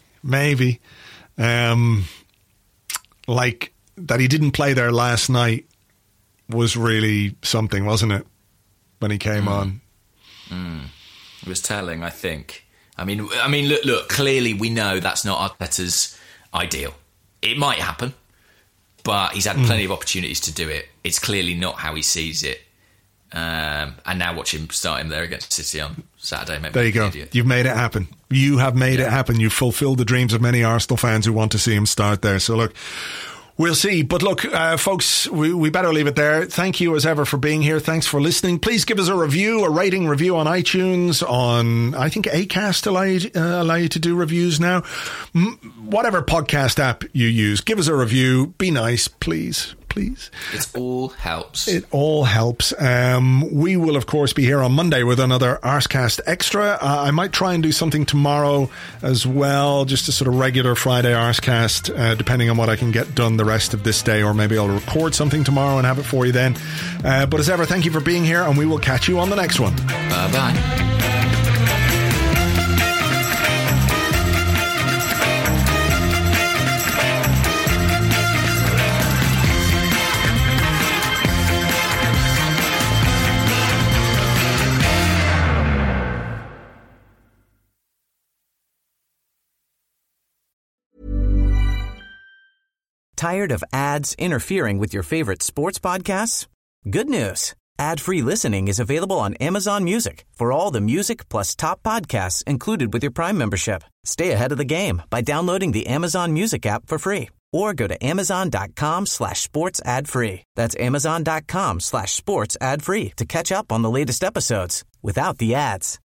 S4: Like, that he didn't play there last night was really something, wasn't it? When he came on.
S5: It was telling, I think. I mean, look, clearly we know that's not Arteta's ideal. It might happen, but he's had plenty of opportunities to do it. It's clearly not how he sees it. And now watch him start him there against City on Saturday.
S4: There you go. You've made it happen. You have made it happen. You've fulfilled the dreams of many Arsenal fans who want to see him start there. So look, we'll see. But look, folks, we better leave it there. Thank you as ever for being here. Thanks for listening. Please give us a rating review on iTunes, on, I think, Acast allow you to do reviews now. Whatever podcast app you use, give us a review. Be nice, please.
S5: It all helps.
S4: It all helps. We will, of course, be here on Monday with another Arscast Extra. I might try and do something tomorrow as well, just a sort of regular Friday Arscast, depending on what I can get done the rest of this day, or maybe I'll record something tomorrow and have it for you then. But as ever, thank you for being here, and we will catch you on the next one.
S5: Bye-bye.
S1: Tired of ads interfering with your favorite sports podcasts? Good news. Ad-free listening is available on Amazon Music for all the music plus top podcasts included with your Prime membership. Stay ahead of the game by downloading the Amazon Music app for free, or go to amazon.com/sports ad free. That's amazon.com/sports ad free to catch up on the latest episodes without the ads.